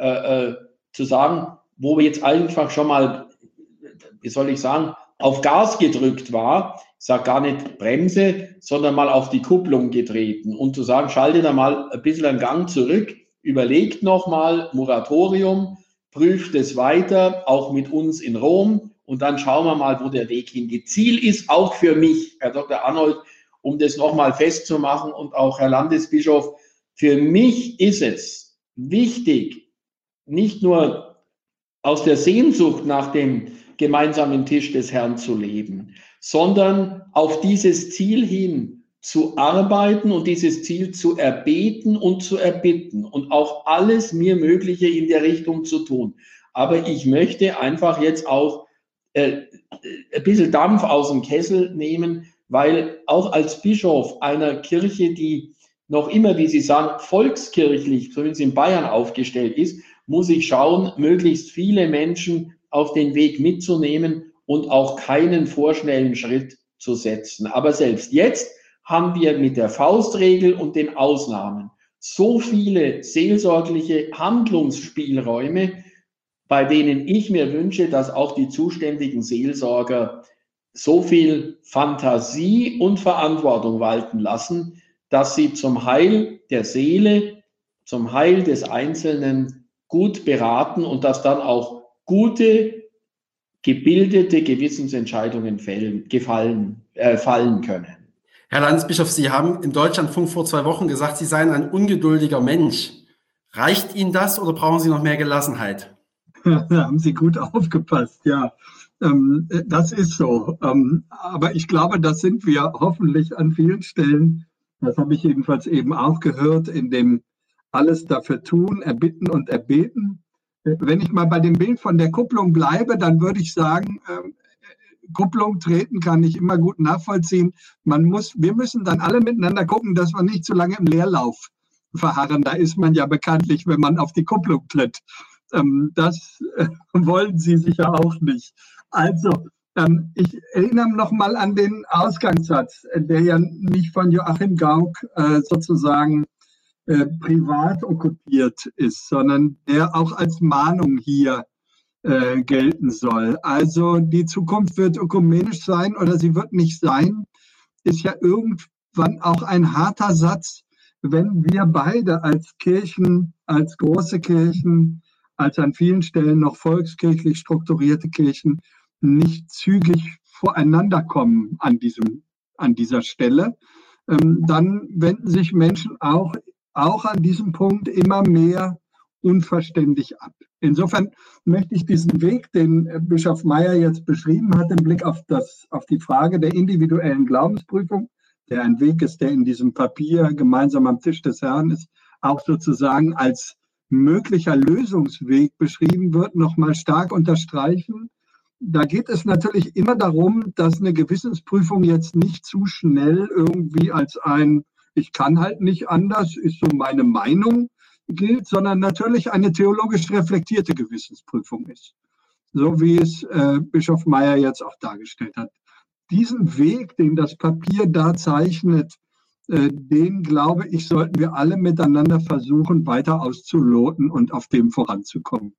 zu sagen, wo wir jetzt einfach schon mal, wie soll ich sagen, auf Gas gedrückt war, sage gar nicht Bremse, sondern mal auf die Kupplung getreten und zu sagen, schalte da mal ein bisschen einen Gang zurück, überlegt nochmal, Moratorium, prüft es weiter, auch mit uns in Rom und dann schauen wir mal, wo der Weg hingeht. Ziel ist auch für mich, Herr Dr. Arnold, um das nochmal festzumachen und auch Herr Landesbischof, für mich ist es wichtig, nicht nur aus der Sehnsucht nach dem gemeinsamen Tisch des Herrn zu leben, sondern auf dieses Ziel hin zu arbeiten und dieses Ziel zu erbeten und zu erbitten und auch alles mir Mögliche in der Richtung zu tun. Aber ich möchte einfach jetzt auch ein bisschen Dampf aus dem Kessel nehmen, weil auch als Bischof einer Kirche, die noch immer, wie Sie sagen, volkskirchlich, zumindest in Bayern aufgestellt ist, muss ich schauen, möglichst viele Menschen auf den Weg mitzunehmen und auch keinen vorschnellen Schritt zu setzen. Aber selbst jetzt haben wir mit der Faustregel und den Ausnahmen so viele seelsorgliche Handlungsspielräume, bei denen ich mir wünsche, dass auch die zuständigen Seelsorger so viel Fantasie und Verantwortung walten lassen, dass sie zum Heil der Seele, zum Heil des Einzelnen gut beraten und dass dann auch gute, gebildete Gewissensentscheidungen fallen können. Herr Landesbischof, Sie haben im Deutschlandfunk vor 2 Wochen gesagt, Sie seien ein ungeduldiger Mensch. Reicht Ihnen das oder brauchen Sie noch mehr Gelassenheit? Da haben Sie gut aufgepasst, ja. Das ist so. Aber ich glaube, das sind wir hoffentlich an vielen Stellen. Das habe ich jedenfalls eben auch gehört, in dem alles dafür tun, erbitten und erbeten. Wenn ich mal bei dem Bild von der Kupplung bleibe, dann würde ich sagen, Kupplung treten kann ich immer gut nachvollziehen. Wir müssen dann alle miteinander gucken, dass wir nicht zu lange im Leerlauf verharren. Da ist man ja bekanntlich, wenn man auf die Kupplung tritt. Das wollen Sie sicher auch nicht. Also, ich erinnere noch mal an den Ausgangssatz, der ja nicht von Joachim Gauck sozusagen privat okkupiert ist, sondern der auch als Mahnung hier gelten soll. Also die Zukunft wird ökumenisch sein oder sie wird nicht sein, ist ja irgendwann auch ein harter Satz, wenn wir beide als Kirchen, als große Kirchen, als an vielen Stellen noch volkskirchlich strukturierte Kirchen nicht zügig voreinander kommen an dieser Stelle. Dann wenden sich Menschen auch an diesem Punkt immer mehr unverständlich ab. Insofern möchte ich diesen Weg, den Bischof Meyer jetzt beschrieben hat, im Blick auf die Frage der individuellen Glaubensprüfung, der ein Weg ist, der in diesem Papier gemeinsam am Tisch des Herrn ist, auch sozusagen als möglicher Lösungsweg beschrieben wird, nochmal stark unterstreichen. Da geht es natürlich immer darum, dass eine Gewissensprüfung jetzt nicht zu schnell irgendwie als ich kann halt nicht anders, ist so meine Meinung, gilt, sondern natürlich eine theologisch reflektierte Gewissensprüfung ist. So wie es Bischof Meyer jetzt auch dargestellt hat. Diesen Weg, den das Papier da zeichnet, den, glaube ich, sollten wir alle miteinander versuchen, weiter auszuloten und auf dem voranzukommen.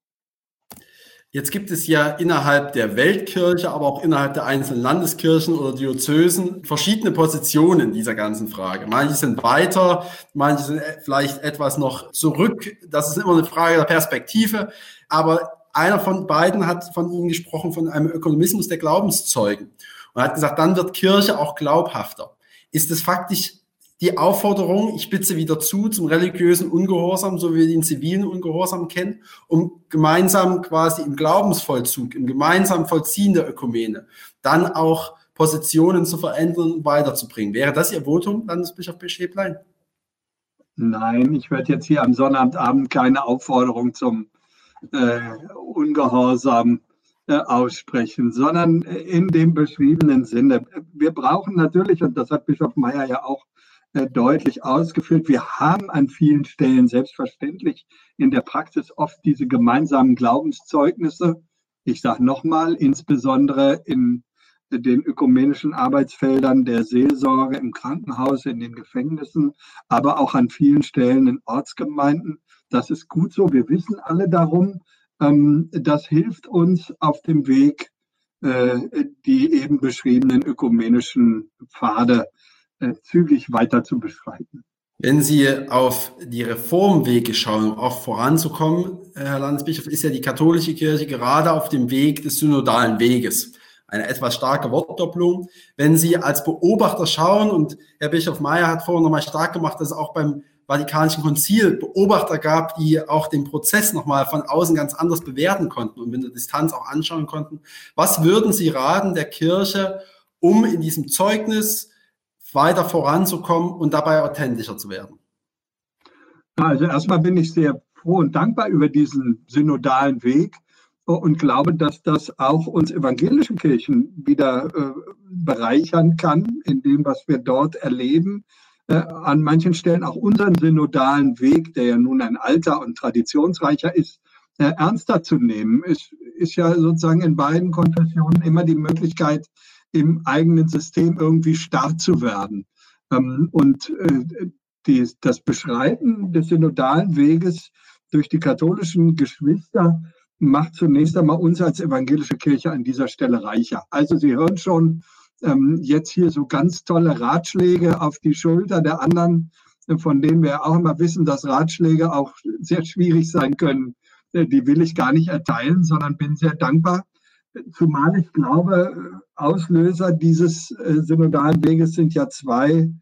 Jetzt gibt es ja innerhalb der Weltkirche, aber auch innerhalb der einzelnen Landeskirchen oder Diözesen verschiedene Positionen dieser ganzen Frage. Manche sind weiter, manche sind vielleicht etwas noch zurück. Das ist immer eine Frage der Perspektive. Aber einer von beiden hat von Ihnen gesprochen, von einem Ökonomismus der Glaubenszeugen. Und hat gesagt, dann wird Kirche auch glaubhafter. Ist es faktisch die Aufforderung, ich spitze wieder zum religiösen Ungehorsam, so wie wir den zivilen Ungehorsam kennen, um gemeinsam quasi im Glaubensvollzug, im gemeinsamen Vollziehen der Ökumene, dann auch Positionen zu verändern und weiterzubringen. Wäre das Ihr Votum, Landesbischof Schäplein? Nein, ich werde jetzt hier am Sonnabendabend keine Aufforderung zum Ungehorsam aussprechen, sondern in dem beschriebenen Sinne. Wir brauchen natürlich, und das hat Bischof Meyer ja auch deutlich ausgeführt, wir haben an vielen Stellen selbstverständlich in der Praxis oft diese gemeinsamen Glaubenszeugnisse. Ich sage nochmal, insbesondere in den ökumenischen Arbeitsfeldern der Seelsorge im Krankenhaus, in den Gefängnissen, aber auch an vielen Stellen in Ortsgemeinden. Das ist gut so, wir wissen alle darum. Das hilft uns auf dem Weg die eben beschriebenen ökumenischen Pfade zügig weiter zu beschreiten. Wenn Sie auf die Reformwege schauen, um auch voranzukommen, Herr Landesbischof, ist ja die katholische Kirche gerade auf dem Weg des synodalen Weges. Eine etwas starke Wortdoppelung. Wenn Sie als Beobachter schauen, und Herr Bischof Meyer hat vorhin nochmal stark gemacht, dass es auch beim Vatikanischen Konzil Beobachter gab, die auch den Prozess nochmal von außen ganz anders bewerten konnten und mit der Distanz auch anschauen konnten. Was würden Sie raten der Kirche, um in diesem Zeugnis weiter voranzukommen und dabei authentischer zu werden? Also erstmal bin ich sehr froh und dankbar über diesen synodalen Weg und glaube, dass das auch uns evangelischen Kirchen wieder bereichern kann, in dem, was wir dort erleben. An manchen Stellen auch unseren synodalen Weg, der ja nun ein alter und traditionsreicher ist, ernster zu nehmen. Es ist ja sozusagen in beiden Konfessionen immer die Möglichkeit, im eigenen System irgendwie starr zu werden. Und das Beschreiten des synodalen Weges durch die katholischen Geschwister macht zunächst einmal uns als evangelische Kirche an dieser Stelle reicher. Also Sie hören schon jetzt hier so ganz tolle Ratschläge auf die Schulter der anderen, von denen wir auch immer wissen, dass Ratschläge auch sehr schwierig sein können. Die will ich gar nicht erteilen, sondern bin sehr dankbar. Zumal ich glaube, Auslöser dieses synodalen Weges sind ja zwei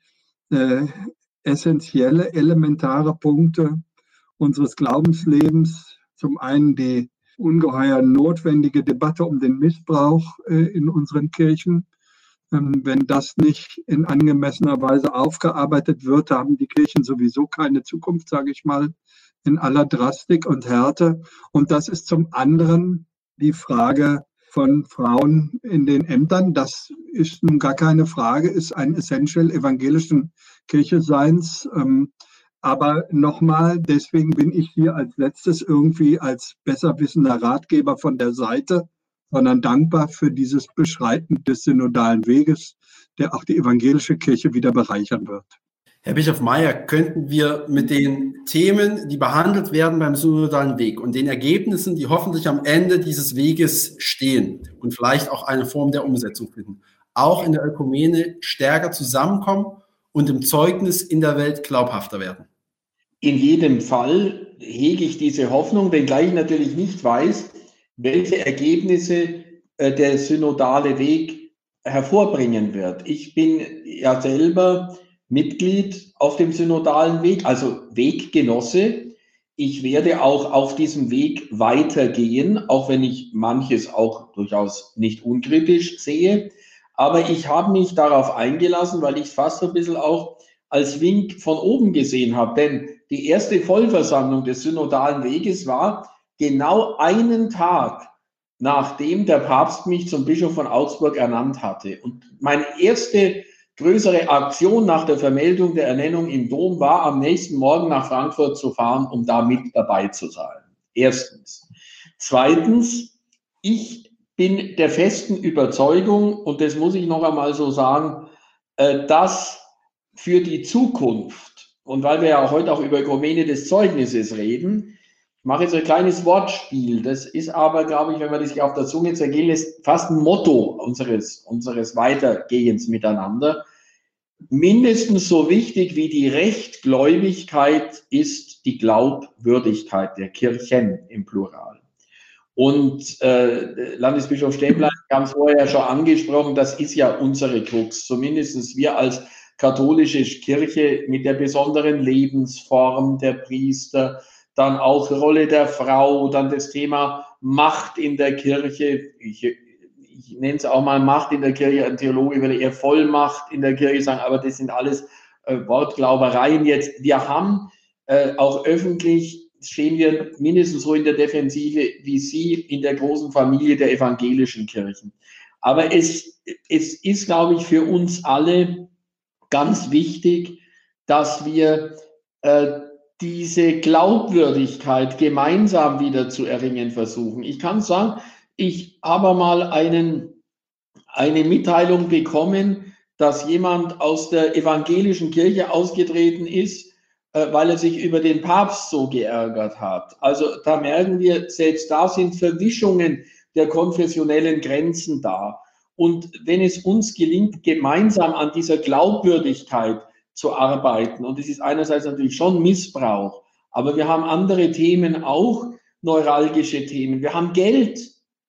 essentielle, elementare Punkte unseres Glaubenslebens. Zum einen die ungeheuer notwendige Debatte um den Missbrauch in unseren Kirchen. Wenn das nicht in angemessener Weise aufgearbeitet wird, haben die Kirchen sowieso keine Zukunft, sage ich mal, in aller Drastik und Härte. Und das ist zum anderen die Frage von Frauen in den Ämtern. Das ist nun gar keine Frage, ist ein Essential evangelischen Kircheseins. Aber nochmal, deswegen bin ich hier als letztes irgendwie als besserwissender Ratgeber von der Seite, sondern dankbar für dieses Beschreiten des synodalen Weges, der auch die evangelische Kirche wieder bereichern wird. Herr Bischof Meyer, könnten wir mit den Themen, die behandelt werden beim synodalen Weg und den Ergebnissen, die hoffentlich am Ende dieses Weges stehen und vielleicht auch eine Form der Umsetzung finden, auch in der Ökumene stärker zusammenkommen und im Zeugnis in der Welt glaubhafter werden? In jedem Fall hege ich diese Hoffnung, wenngleich ich natürlich nicht weiß, welche Ergebnisse der synodale Weg hervorbringen wird. Ich bin ja selber Mitglied auf dem synodalen Weg, also Weggenosse. Ich werde auch auf diesem Weg weitergehen, auch wenn ich manches auch durchaus nicht unkritisch sehe. Aber ich habe mich darauf eingelassen, weil ich es fast so ein bisschen auch als Wink von oben gesehen habe. Denn die erste Vollversammlung des synodalen Weges war genau einen Tag, nachdem der Papst mich zum Bischof von Augsburg ernannt hatte. Und meine erste größere Aktion nach der Vermeldung der Ernennung im Dom war, am nächsten Morgen nach Frankfurt zu fahren, um da mit dabei zu sein. Erstens. Zweitens, ich bin der festen Überzeugung, und das muss ich noch einmal so sagen, dass für die Zukunft, und weil wir ja heute auch über Ökumene des Zeugnisses reden, ich mache jetzt ein kleines Wortspiel, das ist aber, glaube ich, wenn man das sich auf der Zunge zergehen lässt, fast ein Motto unseres Weitergehens miteinander. Mindestens so wichtig wie die Rechtgläubigkeit ist die Glaubwürdigkeit der Kirchen im Plural. Und Landesbischof Stäblein, wir haben es vorher schon angesprochen, das ist ja unsere Krux, zumindest wir als katholische Kirche mit der besonderen Lebensform der Priester, dann auch Rolle der Frau, dann das Thema Macht in der Kirche. Ich nenne es auch mal Macht in der Kirche. Ein Theologe würde eher Vollmacht in der Kirche sagen, aber das sind alles Wortglaubereien jetzt. Wir haben auch öffentlich, stehen wir mindestens so in der Defensive wie Sie in der großen Familie der evangelischen Kirchen. Aber es ist, glaube ich, für uns alle ganz wichtig, dass wir diese Glaubwürdigkeit gemeinsam wieder zu erringen versuchen. Ich kann sagen, ich habe mal eine Mitteilung bekommen, dass jemand aus der evangelischen Kirche ausgetreten ist, weil er sich über den Papst so geärgert hat. Also da merken wir, selbst da sind Verwischungen der konfessionellen Grenzen dar. Und wenn es uns gelingt, gemeinsam an dieser Glaubwürdigkeit zu arbeiten, und es ist einerseits natürlich schon Missbrauch, aber wir haben andere Themen auch, neuralgische Themen. Wir haben Geld.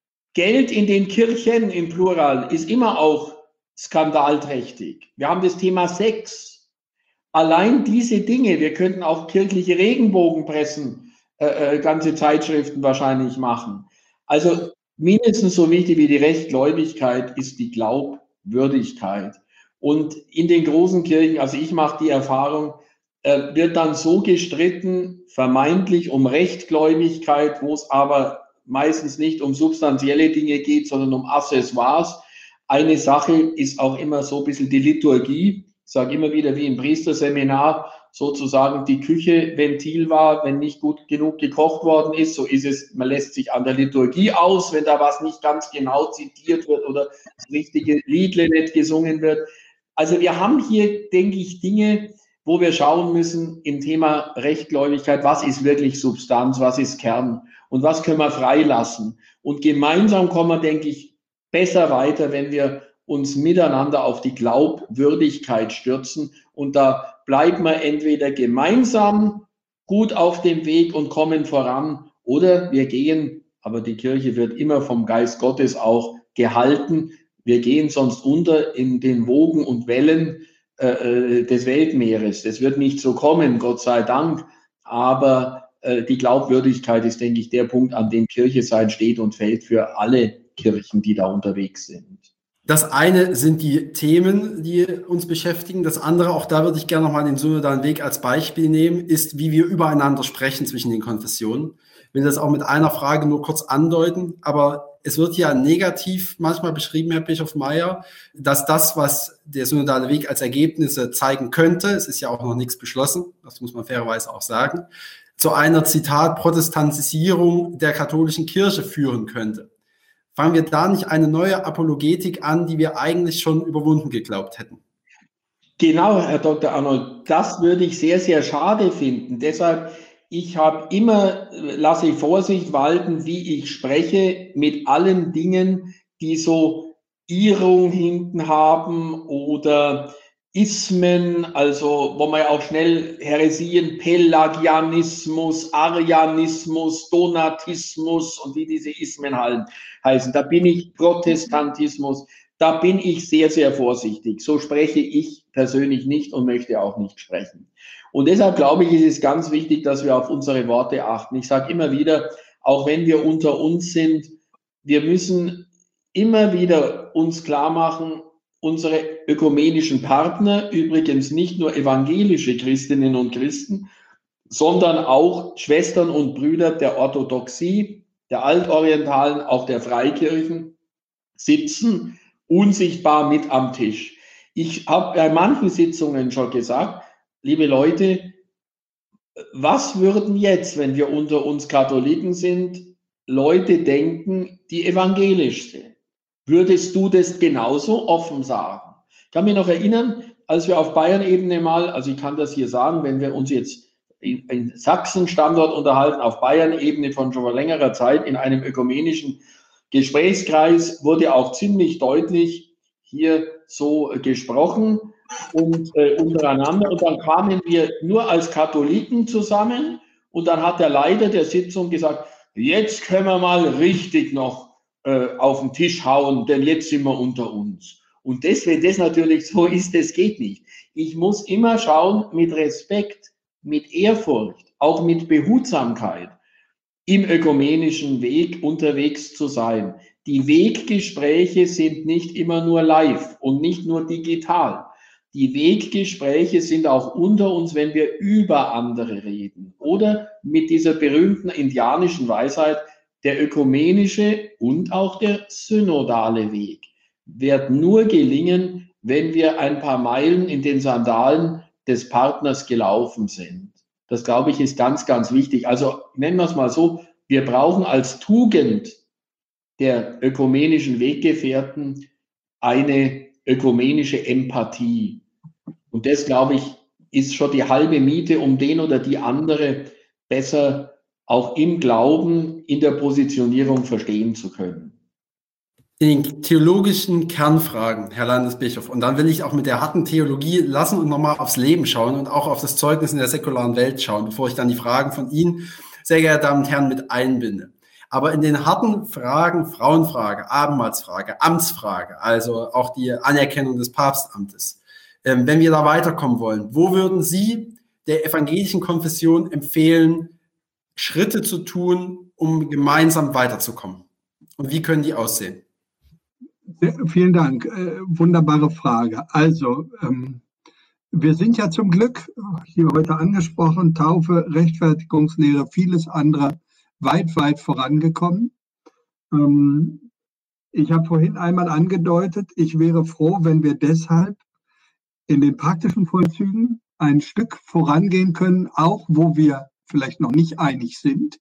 Geld in den Kirchen im Plural ist immer auch skandalträchtig. Wir haben das Thema Sex. Allein diese Dinge, wir könnten auch kirchliche Regenbogenpressen, ganze Zeitschriften wahrscheinlich machen. Also mindestens so wichtig wie die Rechtgläubigkeit ist die Glaubwürdigkeit. Und in den großen Kirchen, also ich mache die Erfahrung, wird dann so gestritten, vermeintlich um Rechtgläubigkeit, wo es aber meistens nicht um substanzielle Dinge geht, sondern um Accessoires. Eine Sache ist auch immer so ein bisschen die Liturgie. Ich sage immer wieder, wie im Priesterseminar sozusagen die Küche Ventil war, wenn nicht gut genug gekocht worden ist. So ist es, man lässt sich an der Liturgie aus, wenn da was nicht ganz genau zitiert wird oder das richtige Liedle nicht gesungen wird. Also wir haben hier, denke ich, Dinge, wo wir schauen müssen im Thema Rechtgläubigkeit, was ist wirklich Substanz, was ist Kern und was können wir freilassen. Und gemeinsam kommen wir, denke ich, besser weiter, wenn wir uns miteinander auf die Glaubwürdigkeit stürzen. Und da bleiben wir entweder gemeinsam gut auf dem Weg und kommen voran, oder wir gehen, aber die Kirche wird immer vom Geist Gottes auch gehalten, wir gehen sonst unter in den Wogen und Wellen des Weltmeeres. Das wird nicht so kommen, Gott sei Dank, aber die Glaubwürdigkeit ist, denke ich, der Punkt, an dem Kirche sein steht und fällt für alle Kirchen, die da unterwegs sind. Das eine sind die Themen, die uns beschäftigen. Das andere, auch da würde ich gerne nochmal den synodalen Weg als Beispiel nehmen, ist, wie wir übereinander sprechen zwischen den Konfessionen. Ich will das auch mit einer Frage nur kurz andeuten, aber es wird ja negativ manchmal beschrieben, Herr Bischof Meyer, dass das, was der synodale Weg als Ergebnisse zeigen könnte, es ist ja auch noch nichts beschlossen, das muss man fairerweise auch sagen, zu einer, Zitat, Protestantisierung der katholischen Kirche führen könnte. Fangen wir da nicht eine neue Apologetik an, die wir eigentlich schon überwunden geglaubt hätten? Genau, Herr Dr. Arnold, das würde ich sehr, sehr schade finden. Deshalb, ich habe immer, lasse ich Vorsicht walten, wie ich spreche, mit allen Dingen, die so Irrung hinten haben oder Ismen, also wo man ja auch schnell Häresien, Pelagianismus, Arianismus, Donatismus und wie diese Ismen heißen. Da bin ich Protestantismus, da bin ich sehr, sehr vorsichtig. So spreche ich persönlich nicht und möchte auch nicht sprechen. Und deshalb glaube ich, ist es ganz wichtig, dass wir auf unsere Worte achten. Ich sage immer wieder, auch wenn wir unter uns sind, wir müssen immer wieder uns klar machen, unsere ökumenischen Partner, übrigens nicht nur evangelische Christinnen und Christen, sondern auch Schwestern und Brüder der Orthodoxie, der Altorientalen, auch der Freikirchen, sitzen unsichtbar mit am Tisch. Ich habe bei manchen Sitzungen schon gesagt, liebe Leute, was würden jetzt, wenn wir unter uns Katholiken sind, Leute denken, die evangelisch sind? Würdest du das genauso offen sagen? Ich kann mich noch erinnern, als wir auf Bayern-Ebene mal, also ich kann das hier sagen, wenn wir uns jetzt in Sachsen-Standort unterhalten, auf Bayern-Ebene von schon vor längerer Zeit in einem ökumenischen Gesprächskreis, wurde auch ziemlich deutlich hier so gesprochen und untereinander. Und dann kamen wir nur als Katholiken zusammen und dann hat der Leiter der Sitzung gesagt, jetzt können wir mal richtig noch auf den Tisch hauen, denn jetzt sind wir unter uns. Und das, wenn das natürlich so ist, das geht nicht. Ich muss immer schauen, mit Respekt, mit Ehrfurcht, auch mit Behutsamkeit im ökumenischen Weg unterwegs zu sein. Die Weggespräche sind nicht immer nur live und nicht nur digital. Die Weggespräche sind auch unter uns, wenn wir über andere reden. Oder mit dieser berühmten indianischen Weisheit, der ökumenische und auch der synodale Weg wird nur gelingen, wenn wir ein paar Meilen in den Sandalen des Partners gelaufen sind. Das, glaube ich, ist ganz, ganz wichtig. Also nennen wir es mal so, wir brauchen als Tugend der ökumenischen Weggefährten eine ökumenische Empathie. Und das, glaube ich, ist schon die halbe Miete, um den oder die andere besser auch im Glauben, in der Positionierung verstehen zu können. in den theologischen Kernfragen, Herr Landesbischof. Und dann will ich auch mit der harten Theologie lassen und nochmal aufs Leben schauen und auch auf das Zeugnis in der säkularen Welt schauen, bevor ich dann die Fragen von Ihnen, sehr geehrte Damen und Herren, mit einbinde. Aber in den harten Fragen, Frauenfrage, Abendmahlsfrage, Amtsfrage, also auch die Anerkennung des Papstamtes, wenn wir da weiterkommen wollen, wo würden Sie der evangelischen Konfession empfehlen, Schritte zu tun, um gemeinsam weiterzukommen? Und wie können die aussehen? Vielen Dank. Wunderbare Frage. Also, wir sind ja zum Glück, hier heute angesprochen, Taufe, Rechtfertigungslehre, vieles andere, weit vorangekommen. Ich habe vorhin einmal angedeutet, ich wäre froh, wenn wir deshalb in den praktischen Vollzügen ein Stück vorangehen können, auch wo wir vielleicht noch nicht einig sind.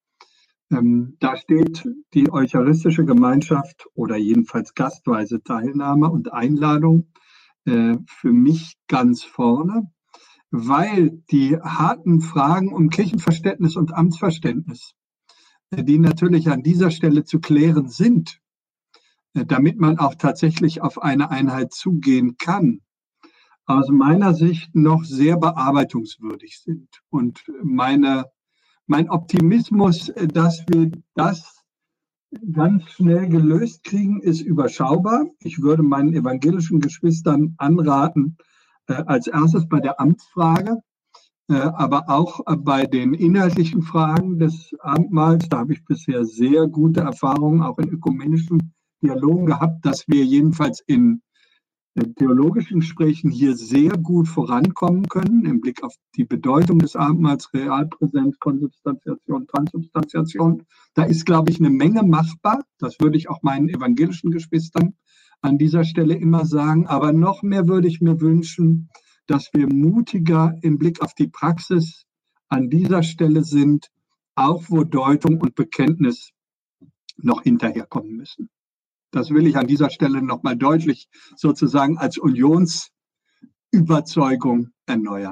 Da steht die eucharistische Gemeinschaft oder jedenfalls gastweise Teilnahme und Einladung für mich ganz vorne, weil die harten Fragen um Kirchenverständnis und Amtsverständnis, die natürlich an dieser Stelle zu klären sind, damit man auch tatsächlich auf eine Einheit zugehen kann, aus meiner Sicht noch sehr bearbeitungswürdig sind. Und mein Optimismus, dass wir das ganz schnell gelöst kriegen, ist überschaubar. Ich würde meinen evangelischen Geschwistern anraten, als erstes bei der Amtsfrage, aber auch bei den inhaltlichen Fragen des Abendmahls. Da habe ich bisher sehr gute Erfahrungen, auch in ökumenischen Dialogen gehabt, dass wir jedenfalls in theologischen Gesprächen hier sehr gut vorankommen können, im Blick auf die Bedeutung des Abendmahls, Realpräsenz, Konsubstantiation, Transubstantiation. Da ist, glaube ich, eine Menge machbar. Das würde ich auch meinen evangelischen Geschwistern an dieser Stelle immer sagen. Aber noch mehr würde ich mir wünschen, dass wir mutiger im Blick auf die Praxis an dieser Stelle sind, auch wo Deutung und Bekenntnis noch hinterherkommen müssen. Das will ich an dieser Stelle nochmal deutlich sozusagen als Unionsüberzeugung erneuern.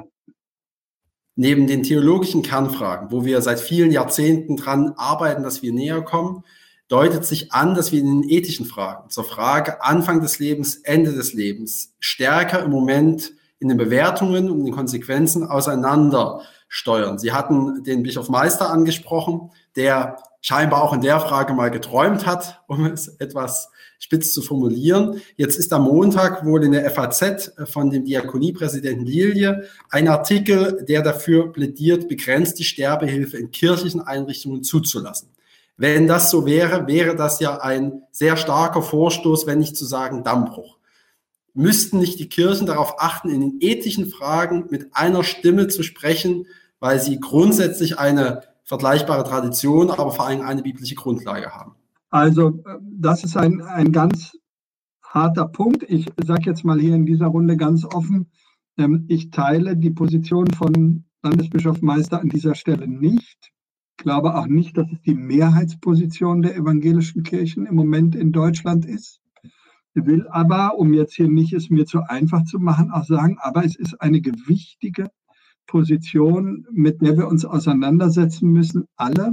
Neben den theologischen Kernfragen, wo wir seit vielen Jahrzehnten dran arbeiten, dass wir näher kommen, deutet sich an, dass wir in den ethischen Fragen, zur Frage Anfang des Lebens, Ende des Lebens, stärker im Moment in den Bewertungen und den Konsequenzen auseinander steuern. Sie hatten den Bischof Meister angesprochen, der scheinbar auch in der Frage mal geträumt hat, um es etwas spitz zu formulieren. Jetzt ist am Montag wohl in der FAZ von dem Diakoniepräsidenten Lilje ein Artikel, der dafür plädiert, begrenzt die Sterbehilfe in kirchlichen Einrichtungen zuzulassen. Wenn das so wäre, wäre das ja ein sehr starker Vorstoß, wenn nicht zu sagen Dammbruch. Müssten nicht die Kirchen darauf achten, in den ethischen Fragen mit einer Stimme zu sprechen, weil sie grundsätzlich eine vergleichbare Tradition, aber vor allem eine biblische Grundlage haben? Also das ist ein ganz harter Punkt. Ich sage jetzt mal hier in dieser Runde ganz offen, ich teile die Position von Landesbischof Meister an dieser Stelle nicht. Ich glaube auch nicht, dass es die Mehrheitsposition der evangelischen Kirchen im Moment in Deutschland ist. Ich will aber, um jetzt hier nicht es mir zu einfach zu machen, auch sagen, aber es ist eine gewichtige Position, mit der wir uns auseinandersetzen müssen, alle,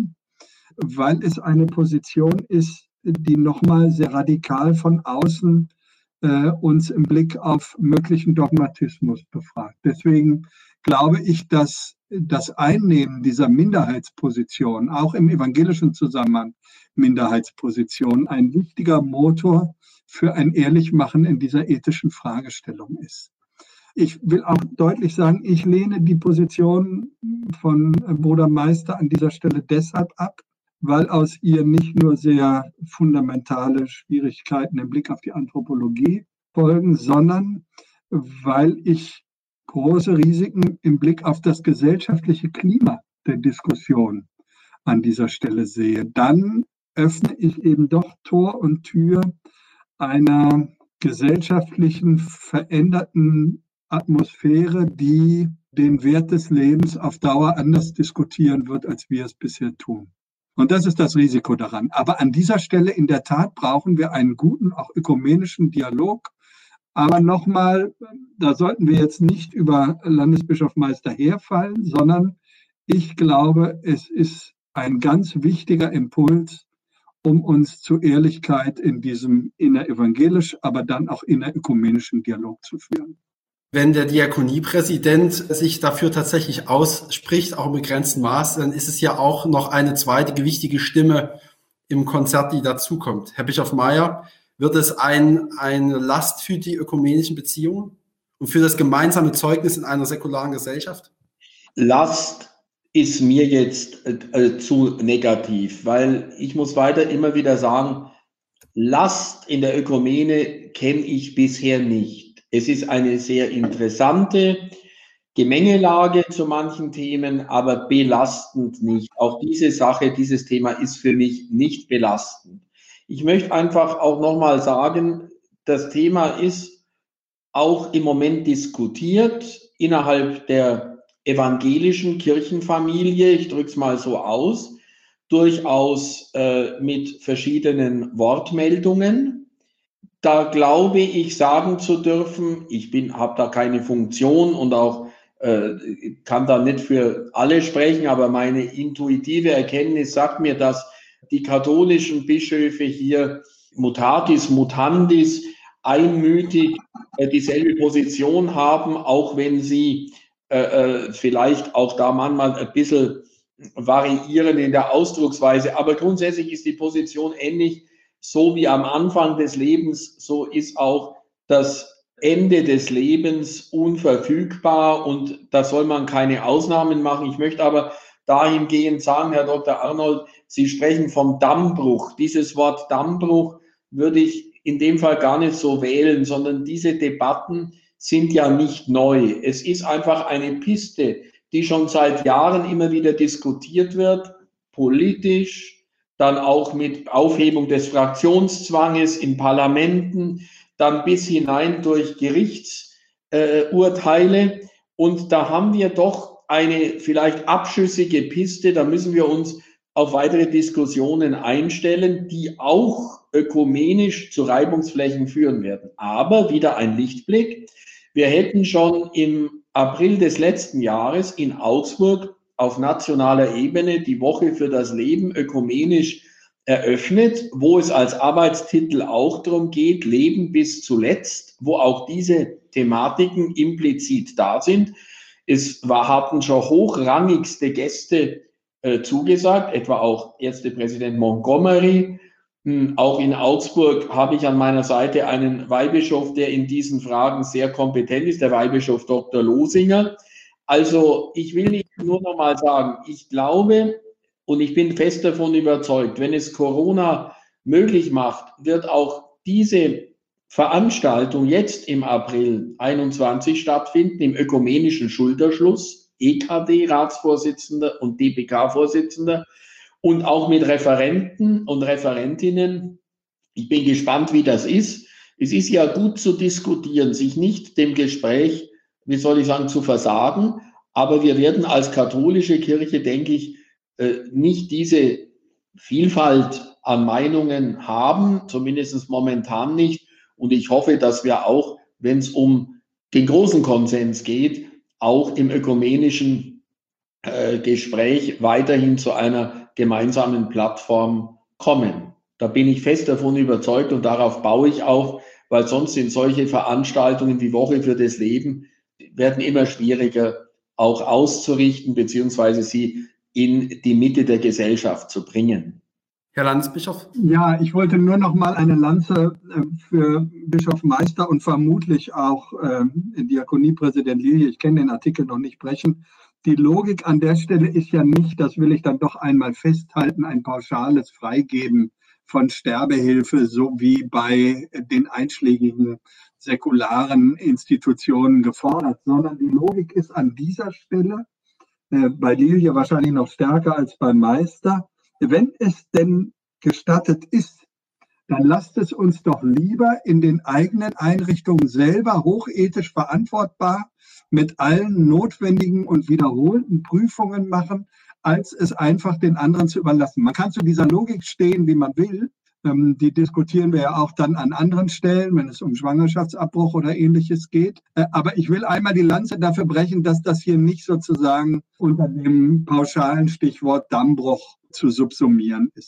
weil es eine Position ist, die nochmal sehr radikal von außen uns im Blick auf möglichen Dogmatismus befragt. Deswegen glaube ich, dass das Einnehmen dieser Minderheitsposition, auch im evangelischen Zusammenhang Minderheitsposition, ein wichtiger Motor für ein Ehrlichmachen in dieser ethischen Fragestellung ist. Ich will auch deutlich sagen, ich lehne die Position von Bruder Meister an dieser Stelle deshalb ab, weil aus ihr nicht nur sehr fundamentale Schwierigkeiten im Blick auf die Anthropologie folgen, sondern weil ich große Risiken im Blick auf das gesellschaftliche Klima der Diskussion an dieser Stelle sehe. Dann öffne ich eben doch Tor und Tür einer gesellschaftlichen veränderten Atmosphäre, die den Wert des Lebens auf Dauer anders diskutieren wird, als wir es bisher tun. Und das ist das Risiko daran. Aber an dieser Stelle in der Tat brauchen wir einen guten, auch ökumenischen Dialog. Aber nochmal, da sollten wir jetzt nicht über Landesbischof Meister herfallen, sondern ich glaube, es ist ein ganz wichtiger Impuls, um uns zu Ehrlichkeit in diesem innerevangelisch, aber dann auch innerökumenischen Dialog zu führen. Wenn der Diakoniepräsident sich dafür tatsächlich ausspricht, auch im begrenzten Maß, dann ist es ja auch noch eine zweite wichtige Stimme im Konzert, die dazukommt. Herr Bischof Mayer, wird es eine Last für die ökumenischen Beziehungen und für das gemeinsame Zeugnis in einer säkularen Gesellschaft? Last ist mir jetzt zu negativ, weil ich muss weiter immer wieder sagen, Last in der Ökumene kenne ich bisher nicht. Es ist eine sehr interessante Gemengelage zu manchen Themen, aber belastend nicht. Auch diese Sache, dieses Thema ist für mich nicht belastend. Ich möchte einfach auch nochmal sagen, das Thema ist auch im Moment diskutiert innerhalb der evangelischen Kirchenfamilie, ich drücke es mal so aus, durchaus mit verschiedenen Wortmeldungen. Da glaube ich sagen zu dürfen, habe da keine Funktion und auch kann da nicht für alle sprechen, aber meine intuitive Erkenntnis sagt mir, dass die katholischen Bischöfe hier mutatis mutandis einmütig dieselbe Position haben, auch wenn sie vielleicht auch da manchmal ein bisschen variieren in der Ausdrucksweise. Aber grundsätzlich ist die Position ähnlich. So wie am Anfang des Lebens, so ist auch das Ende des Lebens unverfügbar und da soll man keine Ausnahmen machen. Ich möchte aber dahingehend sagen, Herr Dr. Arnold, Sie sprechen vom Dammbruch. Dieses Wort Dammbruch würde ich in dem Fall gar nicht so wählen, sondern diese Debatten sind ja nicht neu. Es ist einfach eine Piste, die schon seit Jahren immer wieder diskutiert wird, politisch, dann auch mit Aufhebung des Fraktionszwanges in Parlamenten, dann bis hinein durch Gerichtsurteile. Und da haben wir doch eine vielleicht abschüssige Piste, da müssen wir uns auf weitere Diskussionen einstellen, die auch ökumenisch zu Reibungsflächen führen werden. Aber wieder ein Lichtblick. Wir hätten schon im April des letzten Jahres in Augsburg auf nationaler Ebene die Woche für das Leben ökumenisch eröffnet, wo es als Arbeitstitel auch darum geht, Leben bis zuletzt, wo auch diese Thematiken implizit da sind. Hatten schon hochrangigste Gäste zugesagt, etwa auch Ärztepräsident Montgomery. Auch in Augsburg habe ich an meiner Seite einen Weihbischof, der in diesen Fragen sehr kompetent ist, der Weihbischof Dr. Losinger. Also ich will nicht nur noch mal sagen, ich glaube und ich bin fest davon überzeugt, wenn es Corona möglich macht, wird auch diese Veranstaltung jetzt im April 21 stattfinden, im ökumenischen Schulterschluss, EKD-Ratsvorsitzender und DPK-Vorsitzender und auch mit Referenten und Referentinnen. Ich bin gespannt, wie das ist. Es ist ja gut zu diskutieren, sich nicht dem Gespräch, wie soll ich sagen, zu versagen. Aber wir werden als katholische Kirche, denke ich, nicht diese Vielfalt an Meinungen haben, zumindest momentan nicht. Und ich hoffe, dass wir auch, wenn es um den großen Konsens geht, auch im ökumenischen Gespräch weiterhin zu einer gemeinsamen Plattform kommen. Da bin ich fest davon überzeugt und darauf baue ich auch, weil sonst sind solche Veranstaltungen wie Woche für das Leben, werden immer schwieriger auch auszurichten, beziehungsweise sie in die Mitte der Gesellschaft zu bringen. Herr Landesbischof? Ja, ich wollte nur noch mal eine Lanze für Bischof Meister und vermutlich auch Diakoniepräsident Lilje, ich kenne den Artikel noch nicht, brechen. Die Logik an der Stelle ist ja nicht, das will ich dann doch einmal festhalten, ein pauschales Freigeben von Sterbehilfe, so wie bei den einschlägigen säkularen Institutionen gefordert, sondern die Logik ist an dieser Stelle, bei Lilje wahrscheinlich noch stärker als beim Meister, wenn es denn gestattet ist, dann lasst es uns doch lieber in den eigenen Einrichtungen selber hochethisch verantwortbar mit allen notwendigen und wiederholten Prüfungen machen, als es einfach den anderen zu überlassen. Man kann zu dieser Logik stehen, wie man will. Die diskutieren wir ja auch dann an anderen Stellen, wenn es um Schwangerschaftsabbruch oder Ähnliches geht. Aber ich will einmal die Lanze dafür brechen, dass das hier nicht sozusagen unter dem pauschalen Stichwort Dammbruch zu subsumieren ist.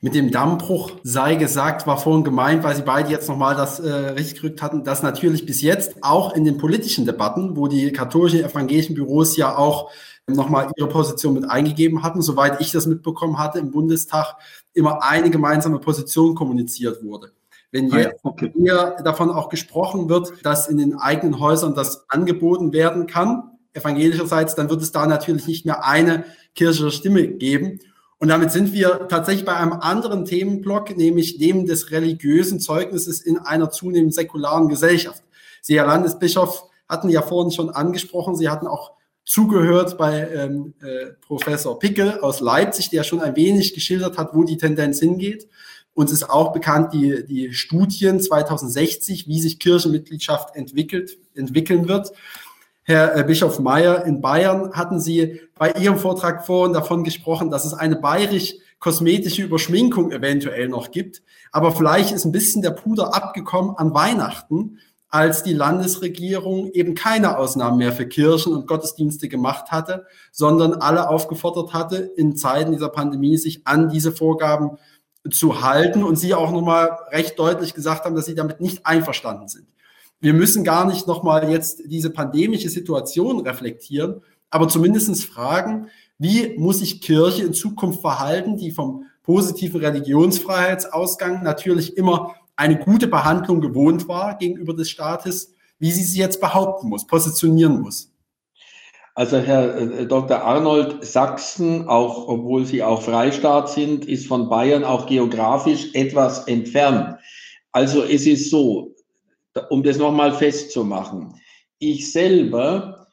Mit dem Dammbruch sei gesagt, war vorhin gemeint, weil Sie beide jetzt nochmal das richtig gerückt hatten, dass natürlich bis jetzt auch in den politischen Debatten, wo die katholischen, evangelischen Büros ja auch nochmal ihre Position mit eingegeben hatten, soweit ich das mitbekommen hatte, im Bundestag immer eine gemeinsame Position kommuniziert wurde. Wenn jetzt hier davon auch gesprochen wird, dass in den eigenen Häusern das angeboten werden kann, evangelischerseits, dann wird es da natürlich nicht mehr eine kirchliche Stimme geben. Und damit sind wir tatsächlich bei einem anderen Themenblock, nämlich dem des religiösen Zeugnisses in einer zunehmend säkularen Gesellschaft. Sie, Herr Landesbischof, hatten ja vorhin schon angesprochen, Sie hatten auch zugehört bei Professor Pickel aus Leipzig, der schon ein wenig geschildert hat, wo die Tendenz hingeht. Uns ist auch bekannt, die Studien 2060, wie sich Kirchenmitgliedschaft entwickeln wird. Herr Bischof Meyer, in Bayern hatten Sie bei Ihrem Vortrag vorhin davon gesprochen, dass es eine bayerisch-kosmetische Überschminkung eventuell noch gibt. Aber vielleicht ist ein bisschen der Puder abgekommen an Weihnachten, als die Landesregierung eben keine Ausnahmen mehr für Kirchen und Gottesdienste gemacht hatte, sondern alle aufgefordert hatte, in Zeiten dieser Pandemie sich an diese Vorgaben zu halten und Sie auch nochmal recht deutlich gesagt haben, dass Sie damit nicht einverstanden sind. Wir müssen gar nicht nochmal jetzt diese pandemische Situation reflektieren, aber zumindest fragen, wie muss sich Kirche in Zukunft verhalten, die vom positiven Religionsfreiheitsausgang natürlich immer eine gute Behandlung gewohnt war gegenüber des Staates, wie sie sich jetzt behaupten muss, positionieren muss. Also Herr Dr. Arnold, Sachsen, auch obwohl Sie auch Freistaat sind, ist von Bayern auch geografisch etwas entfernt. Also es ist so, um das nochmal festzumachen, ich selber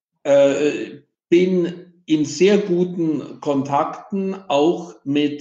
bin in sehr guten Kontakten auch mit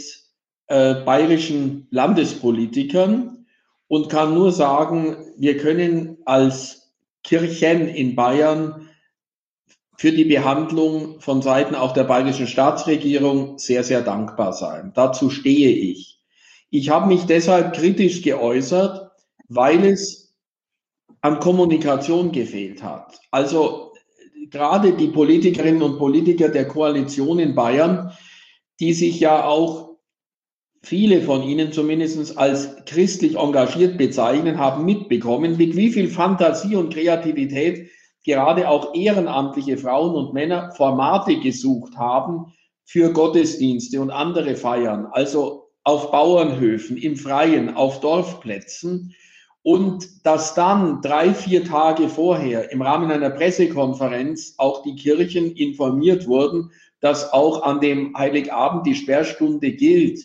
bayerischen Landespolitikern und kann nur sagen, wir können als Kirchen in Bayern für die Behandlung von Seiten auch der bayerischen Staatsregierung sehr, sehr dankbar sein. Dazu stehe ich. Ich habe mich deshalb kritisch geäußert, weil es an Kommunikation gefehlt hat. Also gerade die Politikerinnen und Politiker der Koalition in Bayern, die sich ja auch viele von ihnen zumindest als christlich engagiert bezeichnen, haben mitbekommen, mit wie viel Fantasie und Kreativität gerade auch ehrenamtliche Frauen und Männer Formate gesucht haben für Gottesdienste und andere Feiern, also auf Bauernhöfen, im Freien, auf Dorfplätzen. Und dass dann 3-4 Tage vorher im Rahmen einer Pressekonferenz auch die Kirchen informiert wurden, dass auch an dem Heiligabend die Sperrstunde gilt,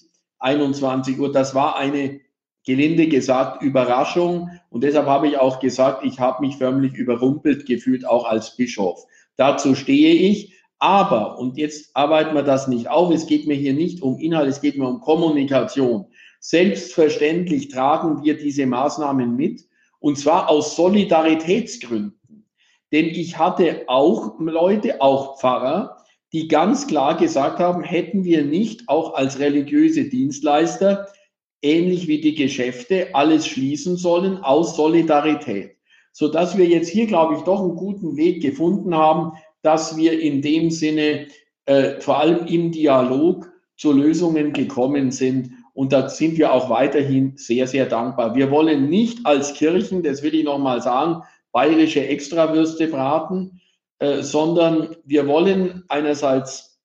21 Uhr, das war eine, gelinde gesagt, Überraschung. Und deshalb habe ich auch gesagt, ich habe mich förmlich überrumpelt gefühlt, auch als Bischof. Dazu stehe ich. Aber, und jetzt arbeiten wir das nicht auf, es geht mir hier nicht um Inhalt, es geht mir um Kommunikation. Selbstverständlich tragen wir diese Maßnahmen mit, und zwar aus Solidaritätsgründen. Denn ich hatte auch Leute, auch Pfarrer, die ganz klar gesagt haben, hätten wir nicht auch als religiöse Dienstleister, ähnlich wie die Geschäfte, alles schließen sollen aus Solidarität. Sodass wir jetzt hier, glaube ich, doch einen guten Weg gefunden haben, dass wir in dem Sinne vor allem im Dialog zu Lösungen gekommen sind. Und da sind wir auch weiterhin sehr, sehr dankbar. Wir wollen nicht als Kirchen, das will ich nochmal sagen, bayerische Extrawürste braten, sondern wir wollen einerseits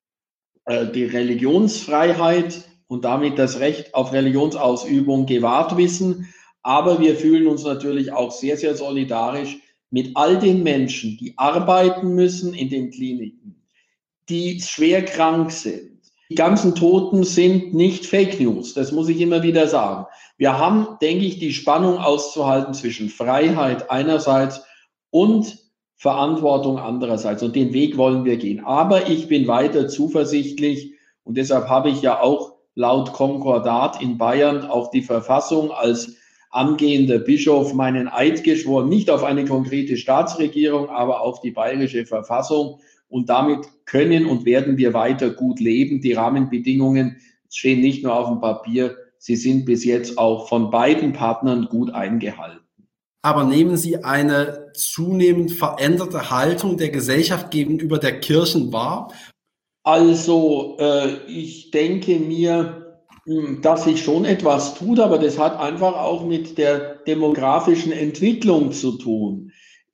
die Religionsfreiheit und damit das Recht auf Religionsausübung gewahrt wissen. Aber wir fühlen uns natürlich auch sehr, sehr solidarisch mit all den Menschen, die arbeiten müssen in den Kliniken, die schwer krank sind. Die ganzen Toten sind nicht Fake News, das muss ich immer wieder sagen. Wir haben, denke ich, die Spannung auszuhalten zwischen Freiheit einerseits und Verantwortung andererseits. Und den Weg wollen wir gehen. Aber ich bin weiter zuversichtlich und deshalb habe ich ja auch laut Konkordat in Bayern auf die Verfassung als angehender Bischof meinen Eid geschworen, nicht auf eine konkrete Staatsregierung, aber auf die bayerische Verfassung. Und damit können und werden wir weiter gut leben. Die Rahmenbedingungen stehen nicht nur auf dem Papier, sie sind bis jetzt auch von beiden Partnern gut eingehalten. Aber nehmen Sie eine zunehmend veränderte Haltung der Gesellschaft gegenüber der Kirchen wahr? Also ich denke mir, Dass sich schon etwas tut, aber das hat einfach auch mit der demografischen Entwicklung zu tun.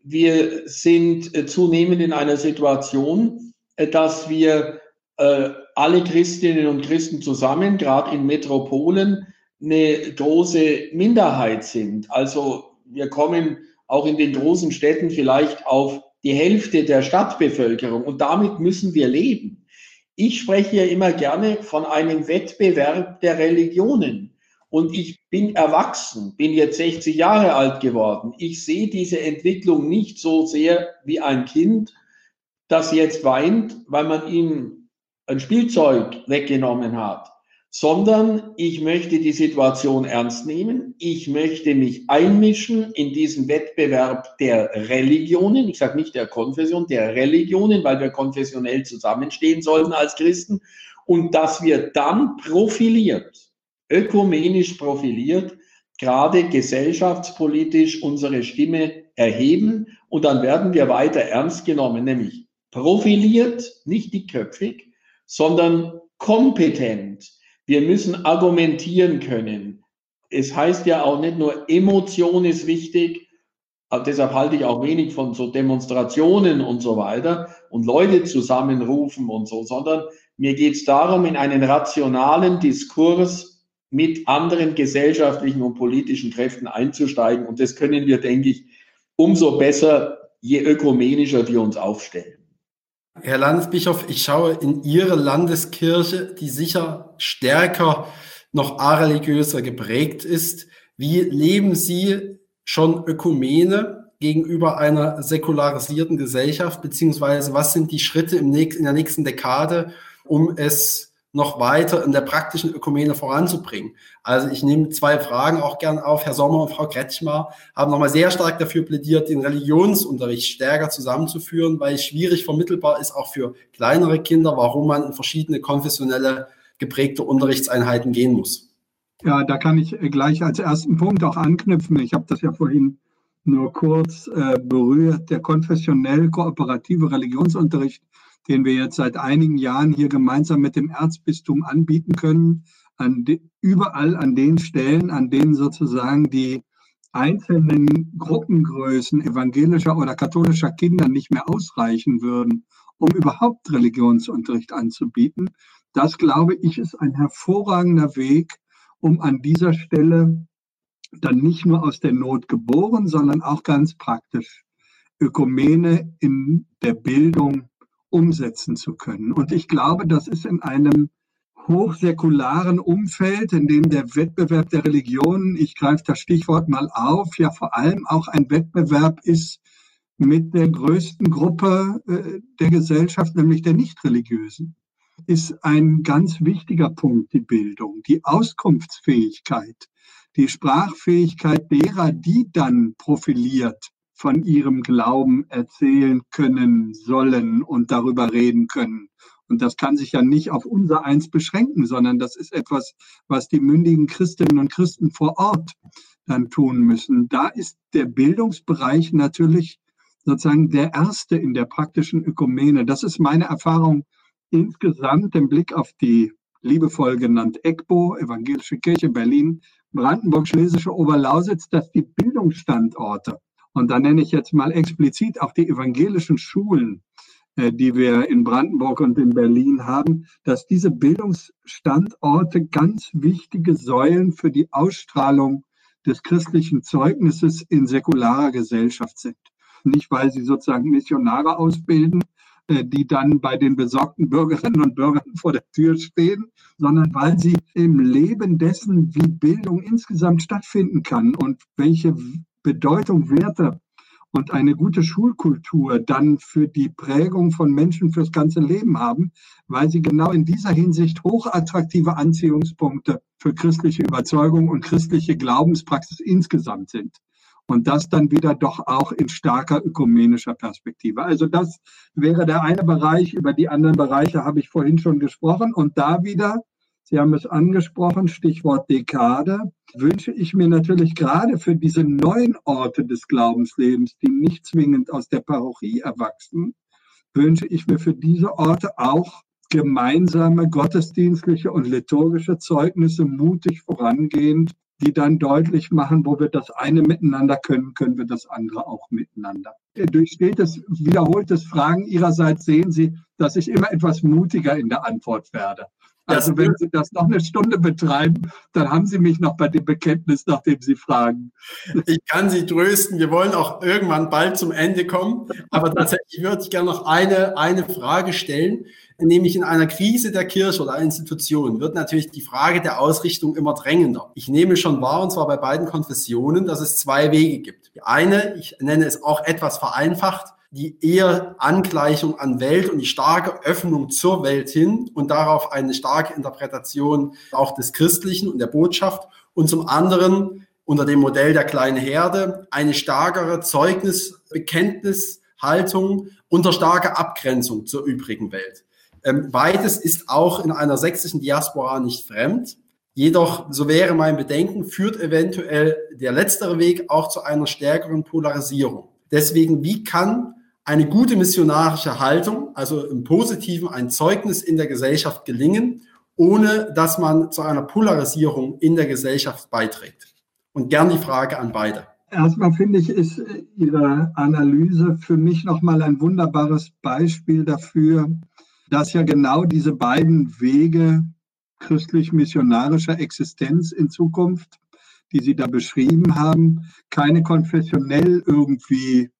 Wir sind zunehmend in einer Situation, dass wir alle Christinnen und Christen zusammen, gerade in Metropolen, eine große Minderheit sind. Also wir kommen auch in den großen Städten vielleicht auf die Hälfte der Stadtbevölkerung und damit müssen wir leben. Ich spreche ja immer gerne von einem Wettbewerb der Religionen und ich bin erwachsen, bin jetzt 60 Jahre alt geworden. Ich sehe diese Entwicklung nicht so sehr wie ein Kind, das jetzt weint, weil man ihm ein Spielzeug weggenommen hat, sondern ich möchte die Situation ernst nehmen. Ich möchte mich einmischen in diesen Wettbewerb der Religionen. Ich sage nicht der Konfession, der Religionen, weil wir konfessionell zusammenstehen sollten als Christen. Und dass wir dann profiliert, ökumenisch profiliert, gerade gesellschaftspolitisch unsere Stimme erheben. Und dann werden wir weiter ernst genommen, nämlich profiliert, nicht dickköpfig, sondern kompetent. Wir müssen argumentieren können. Es heißt ja auch nicht nur, Emotion ist wichtig, deshalb halte ich auch wenig von so Demonstrationen und so weiter und Leute zusammenrufen und so, sondern mir geht es darum, in einen rationalen Diskurs mit anderen gesellschaftlichen und politischen Kräften einzusteigen. Und das können wir, denke ich, umso besser, je ökumenischer wir uns aufstellen. Herr Landesbischof, ich schaue in Ihre Landeskirche, die sicher stärker noch areligiöser geprägt ist. Wie leben Sie schon Ökumene gegenüber einer säkularisierten Gesellschaft, beziehungsweise was sind die Schritte in der nächsten Dekade, um es noch weiter in der praktischen Ökumene voranzubringen? Also ich nehme 2 Fragen auch gern auf. Herr Sommer und Frau Kretschmer haben nochmal sehr stark dafür plädiert, den Religionsunterricht stärker zusammenzuführen, weil es schwierig vermittelbar ist, auch für kleinere Kinder, warum man in verschiedene konfessionelle geprägte Unterrichtseinheiten gehen muss. Ja, da kann ich gleich als ersten Punkt auch anknüpfen. Ich habe das ja vorhin nur kurz berührt. Der konfessionell kooperative Religionsunterricht, den wir jetzt seit einigen Jahren hier gemeinsam mit dem Erzbistum anbieten können, überall an den Stellen, an denen sozusagen die einzelnen Gruppengrößen evangelischer oder katholischer Kinder nicht mehr ausreichen würden, um überhaupt Religionsunterricht anzubieten. Das, glaube ich, ist ein hervorragender Weg, um an dieser Stelle dann nicht nur aus der Not geboren, sondern auch ganz praktisch Ökumene in der Bildung umsetzen zu können. Und ich glaube, das ist in einem hochsäkularen Umfeld, in dem der Wettbewerb der Religionen, ich greife das Stichwort mal auf, ja vor allem auch ein Wettbewerb ist mit der größten Gruppe der Gesellschaft, nämlich der Nichtreligiösen, ist ein ganz wichtiger Punkt, die Bildung, die Auskunftsfähigkeit, die Sprachfähigkeit derer, die dann profiliert von ihrem Glauben erzählen können, sollen und darüber reden können. Und das kann sich ja nicht auf unser Eins beschränken, sondern das ist etwas, was die mündigen Christinnen und Christen vor Ort dann tun müssen. Da ist der Bildungsbereich natürlich sozusagen der erste in der praktischen Ökumene. Das ist meine Erfahrung insgesamt im Blick auf die liebevoll genannt EGBO, Evangelische Kirche Berlin, Brandenburg, Schlesische Oberlausitz, dass die Bildungsstandorte, und da nenne ich jetzt mal explizit auch die evangelischen Schulen, die wir in Brandenburg und in Berlin haben, dass diese Bildungsstandorte ganz wichtige Säulen für die Ausstrahlung des christlichen Zeugnisses in säkularer Gesellschaft sind. Nicht, weil sie sozusagen Missionare ausbilden, die dann bei den besorgten Bürgerinnen und Bürgern vor der Tür stehen, sondern weil sie im Leben dessen, wie Bildung insgesamt stattfinden kann und welche Bedeutung, Werte und eine gute Schulkultur dann für die Prägung von Menschen fürs ganze Leben haben, weil sie genau in dieser Hinsicht hochattraktive Anziehungspunkte für christliche Überzeugung und christliche Glaubenspraxis insgesamt sind. Und das dann wieder doch auch in starker ökumenischer Perspektive. Also das wäre der eine Bereich. Über die anderen Bereiche habe ich vorhin schon gesprochen. Und da wieder, Sie haben es angesprochen, Stichwort Dekade, wünsche ich mir natürlich gerade für diese neuen Orte des Glaubenslebens, die nicht zwingend aus der Parochie erwachsen, wünsche ich mir für diese Orte auch gemeinsame gottesdienstliche und liturgische Zeugnisse mutig vorangehend, die dann deutlich machen, wo wir das eine miteinander können, können wir das andere auch miteinander. Durch stetes, wiederholtes Fragen Ihrerseits sehen Sie, dass ich immer etwas mutiger in der Antwort werde. Also wenn Sie das noch eine Stunde betreiben, dann haben Sie mich noch bei dem Bekenntnis, nachdem Sie fragen. Ich kann Sie trösten, wir wollen auch irgendwann bald zum Ende kommen. Aber tatsächlich würde ich gerne noch eine Frage stellen, nämlich in einer Krise der Kirche oder einer Institution wird natürlich die Frage der Ausrichtung immer drängender. Ich nehme schon wahr, und zwar bei beiden Konfessionen, dass es zwei Wege gibt. Die eine, ich nenne es auch etwas vereinfacht, die eher Angleichung an Welt und die starke Öffnung zur Welt hin und darauf eine starke Interpretation auch des Christlichen und der Botschaft und zum anderen unter dem Modell der kleinen Herde eine stärkere Bekenntnishaltung unter starker Abgrenzung zur übrigen Welt. Beides ist auch in einer sächsischen Diaspora nicht fremd. Jedoch, so wäre mein Bedenken, führt eventuell der letztere Weg auch zu einer stärkeren Polarisierung. Deswegen, wie kann eine gute missionarische Haltung, also im Positiven ein Zeugnis in der Gesellschaft gelingen, ohne dass man zu einer Polarisierung in der Gesellschaft beiträgt? Und gern die Frage an beide. Erstmal finde ich, ist Ihre Analyse für mich nochmal ein wunderbares Beispiel dafür, dass ja genau diese beiden Wege christlich-missionarischer Existenz in Zukunft, die Sie da beschrieben haben, keine konfessionell irgendwie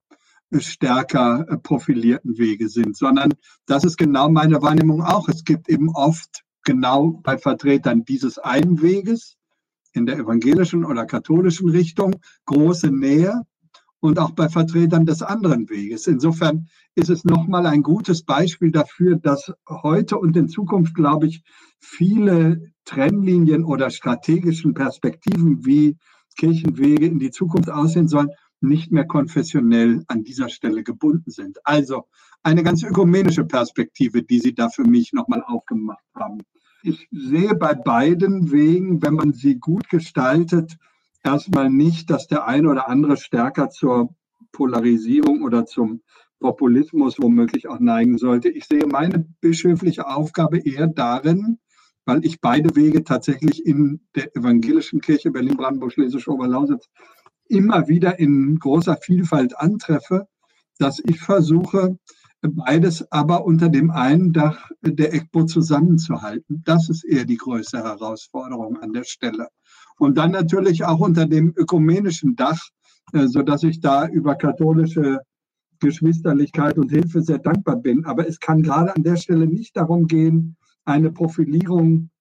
stärker profilierten Wege sind, sondern das ist genau meine Wahrnehmung auch. Es gibt eben oft genau bei Vertretern dieses einen Weges in der evangelischen oder katholischen Richtung große Nähe und auch bei Vertretern des anderen Weges. Insofern ist es nochmal ein gutes Beispiel dafür, dass heute und in Zukunft, glaube ich, viele Trennlinien oder strategischen Perspektiven, wie Kirchenwege in die Zukunft aussehen sollen, nicht mehr konfessionell an dieser Stelle gebunden sind. Also eine ganz ökumenische Perspektive, die Sie da für mich nochmal aufgemacht haben. Ich sehe bei beiden Wegen, wenn man sie gut gestaltet, erstmal nicht, dass der eine oder andere stärker zur Polarisierung oder zum Populismus womöglich auch neigen sollte. Ich sehe meine bischöfliche Aufgabe eher darin, weil ich beide Wege tatsächlich in der evangelischen Kirche Berlin-Brandenburg-Schleswig-Oberlausitz immer wieder in großer Vielfalt antreffe, dass ich versuche, beides aber unter dem einen Dach der EGBO zusammenzuhalten. Das ist eher die größte Herausforderung an der Stelle. Und dann natürlich auch unter dem ökumenischen Dach, sodass ich da über katholische Geschwisterlichkeit und Hilfe sehr dankbar bin. Aber es kann gerade an der Stelle nicht darum gehen, eine Profilierung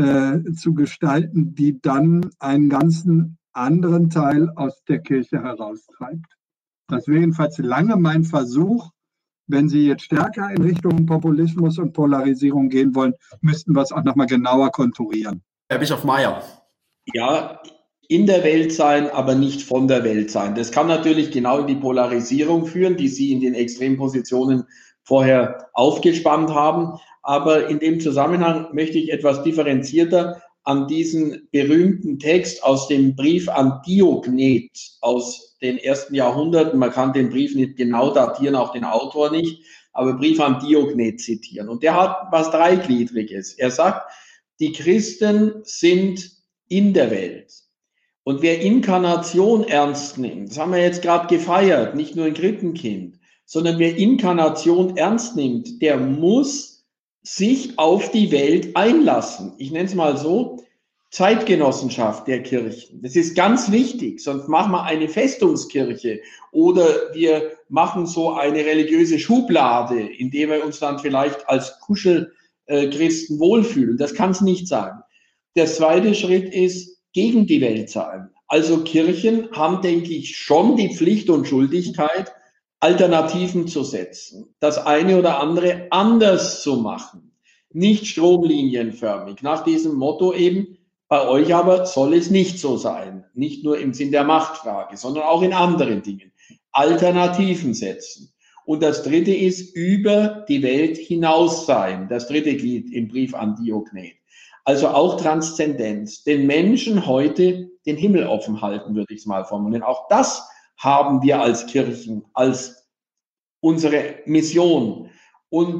zu gestalten, die dann einen ganzen anderen Teil aus der Kirche heraustreibt. Das wäre jedenfalls lange mein Versuch. Wenn Sie jetzt stärker in Richtung Populismus und Polarisierung gehen wollen, müssten wir es auch nochmal genauer konturieren. Herr Bischof Mayer. Ja, in der Welt sein, aber nicht von der Welt sein. Das kann natürlich genau in die Polarisierung führen, die Sie in den Extrempositionen vorher aufgespannt haben. Aber in dem Zusammenhang möchte ich etwas differenzierter an diesen berühmten Text aus dem Brief an Diognet aus den ersten Jahrhunderten. Man kann den Brief nicht genau datieren, auch den Autor nicht, aber Brief an Diognet zitieren. Und der hat was Dreigliedriges. Er sagt, die Christen sind in der Welt. Und wer Inkarnation ernst nimmt, das haben wir jetzt gerade gefeiert, nicht nur ein Krippenkind, sondern wer Inkarnation ernst nimmt, der muss sich auf die Welt einlassen. Ich nenne es mal so, Zeitgenossenschaft der Kirchen. Das ist ganz wichtig, sonst machen wir eine Festungskirche oder wir machen so eine religiöse Schublade, in der wir uns dann vielleicht als Kuschelchristen wohlfühlen. Das kann es nicht sein. Der zweite Schritt ist, gegen die Welt sein. Also Kirchen haben, denke ich, schon die Pflicht und Schuldigkeit, Alternativen zu setzen, das eine oder andere anders zu machen, nicht stromlinienförmig, nach diesem Motto eben, bei euch aber soll es nicht so sein, nicht nur im Sinn der Machtfrage, sondern auch in anderen Dingen, Alternativen setzen. Und das dritte ist, über die Welt hinaus sein, das dritte Glied im Brief an Diognet. Also auch Transzendenz, den Menschen heute den Himmel offen halten, würde ich es mal formulieren. Auch das haben wir als Kirchen, als unsere Mission. Und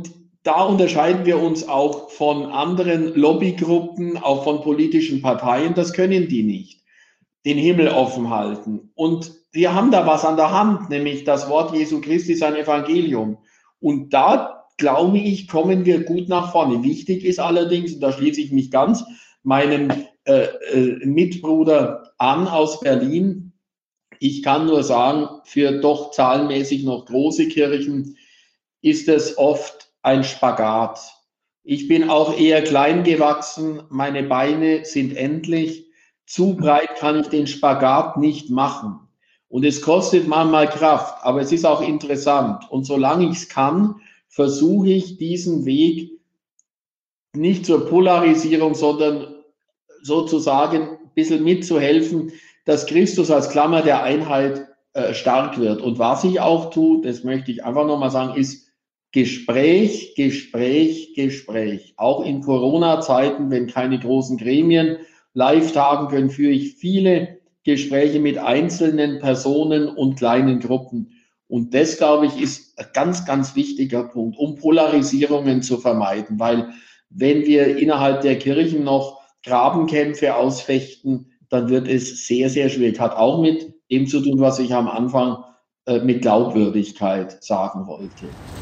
da unterscheiden wir uns auch von anderen Lobbygruppen, auch von politischen Parteien. Das können die nicht, den Himmel offen halten. Und wir haben da was an der Hand, nämlich das Wort Jesu Christi, sein Evangelium. Und da, glaube ich, kommen wir gut nach vorne. Wichtig ist allerdings, und da schließe ich mich ganz meinem Mitbruder an aus Berlin, ich kann nur sagen, für doch zahlenmäßig noch große Kirchen ist es oft ein Spagat. Ich bin auch eher klein gewachsen, meine Beine sind endlich, zu breit kann ich den Spagat nicht machen. Und es kostet manchmal Kraft, aber es ist auch interessant. Und solange ich es kann, versuche ich diesen Weg nicht zur Polarisierung, sondern sozusagen ein bisschen mitzuhelfen, dass Christus als Klammer der Einheit stark wird. Und was ich auch tue, das möchte ich einfach nochmal sagen, ist Gespräch, Gespräch, Gespräch. Auch in Corona-Zeiten, wenn keine großen Gremien live tagen können, führe ich viele Gespräche mit einzelnen Personen und kleinen Gruppen. Und das, glaube ich, ist ein ganz, ganz wichtiger Punkt, um Polarisierungen zu vermeiden. Weil wenn wir innerhalb der Kirchen noch Grabenkämpfe ausfechten, dann wird es sehr, sehr schwierig. Hat auch mit dem zu tun, was ich am Anfang mit Glaubwürdigkeit sagen wollte.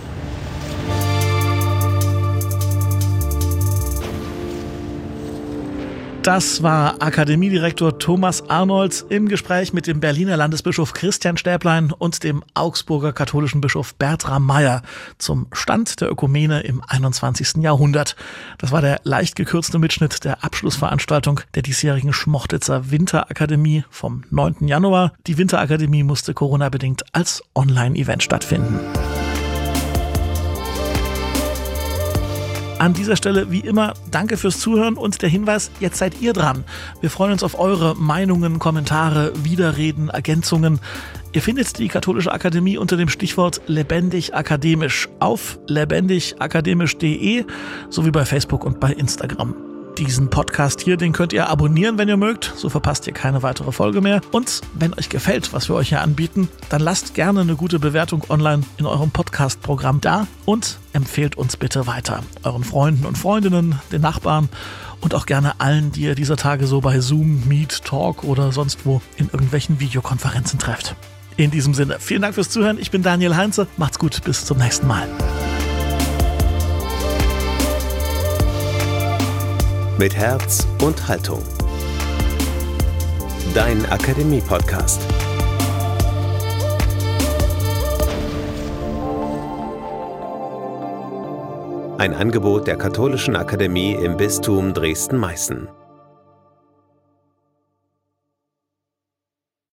Das war Akademiedirektor Thomas Arnolds im Gespräch mit dem Berliner Landesbischof Christian Stäblein und dem Augsburger katholischen Bischof Bertram Meyer zum Stand der Ökumene im 21. Jahrhundert. Das war der leicht gekürzte Mitschnitt der Abschlussveranstaltung der diesjährigen Schmochtitzer Winterakademie vom 9. Januar. Die Winterakademie musste Corona-bedingt als Online-Event stattfinden. An dieser Stelle, wie immer, danke fürs Zuhören und der Hinweis, jetzt seid ihr dran. Wir freuen uns auf eure Meinungen, Kommentare, Widerreden, Ergänzungen. Ihr findet die Katholische Akademie unter dem Stichwort lebendig akademisch auf lebendigakademisch.de sowie bei Facebook und bei Instagram. Diesen Podcast hier, den könnt ihr abonnieren, wenn ihr mögt, so verpasst ihr keine weitere Folge mehr. Und wenn euch gefällt, was wir euch hier anbieten, dann lasst gerne eine gute Bewertung online in eurem Podcast-Programm da und empfehlt uns bitte weiter. Euren Freunden und Freundinnen, den Nachbarn und auch gerne allen, die ihr dieser Tage so bei Zoom, Meet, Talk oder sonst wo in irgendwelchen Videokonferenzen trefft. In diesem Sinne, vielen Dank fürs Zuhören. Ich bin Daniel Heinze. Macht's gut, bis zum nächsten Mal. Mit Herz und Haltung. Dein Akademie-Podcast. Ein Angebot der Katholischen Akademie im Bistum Dresden-Meißen.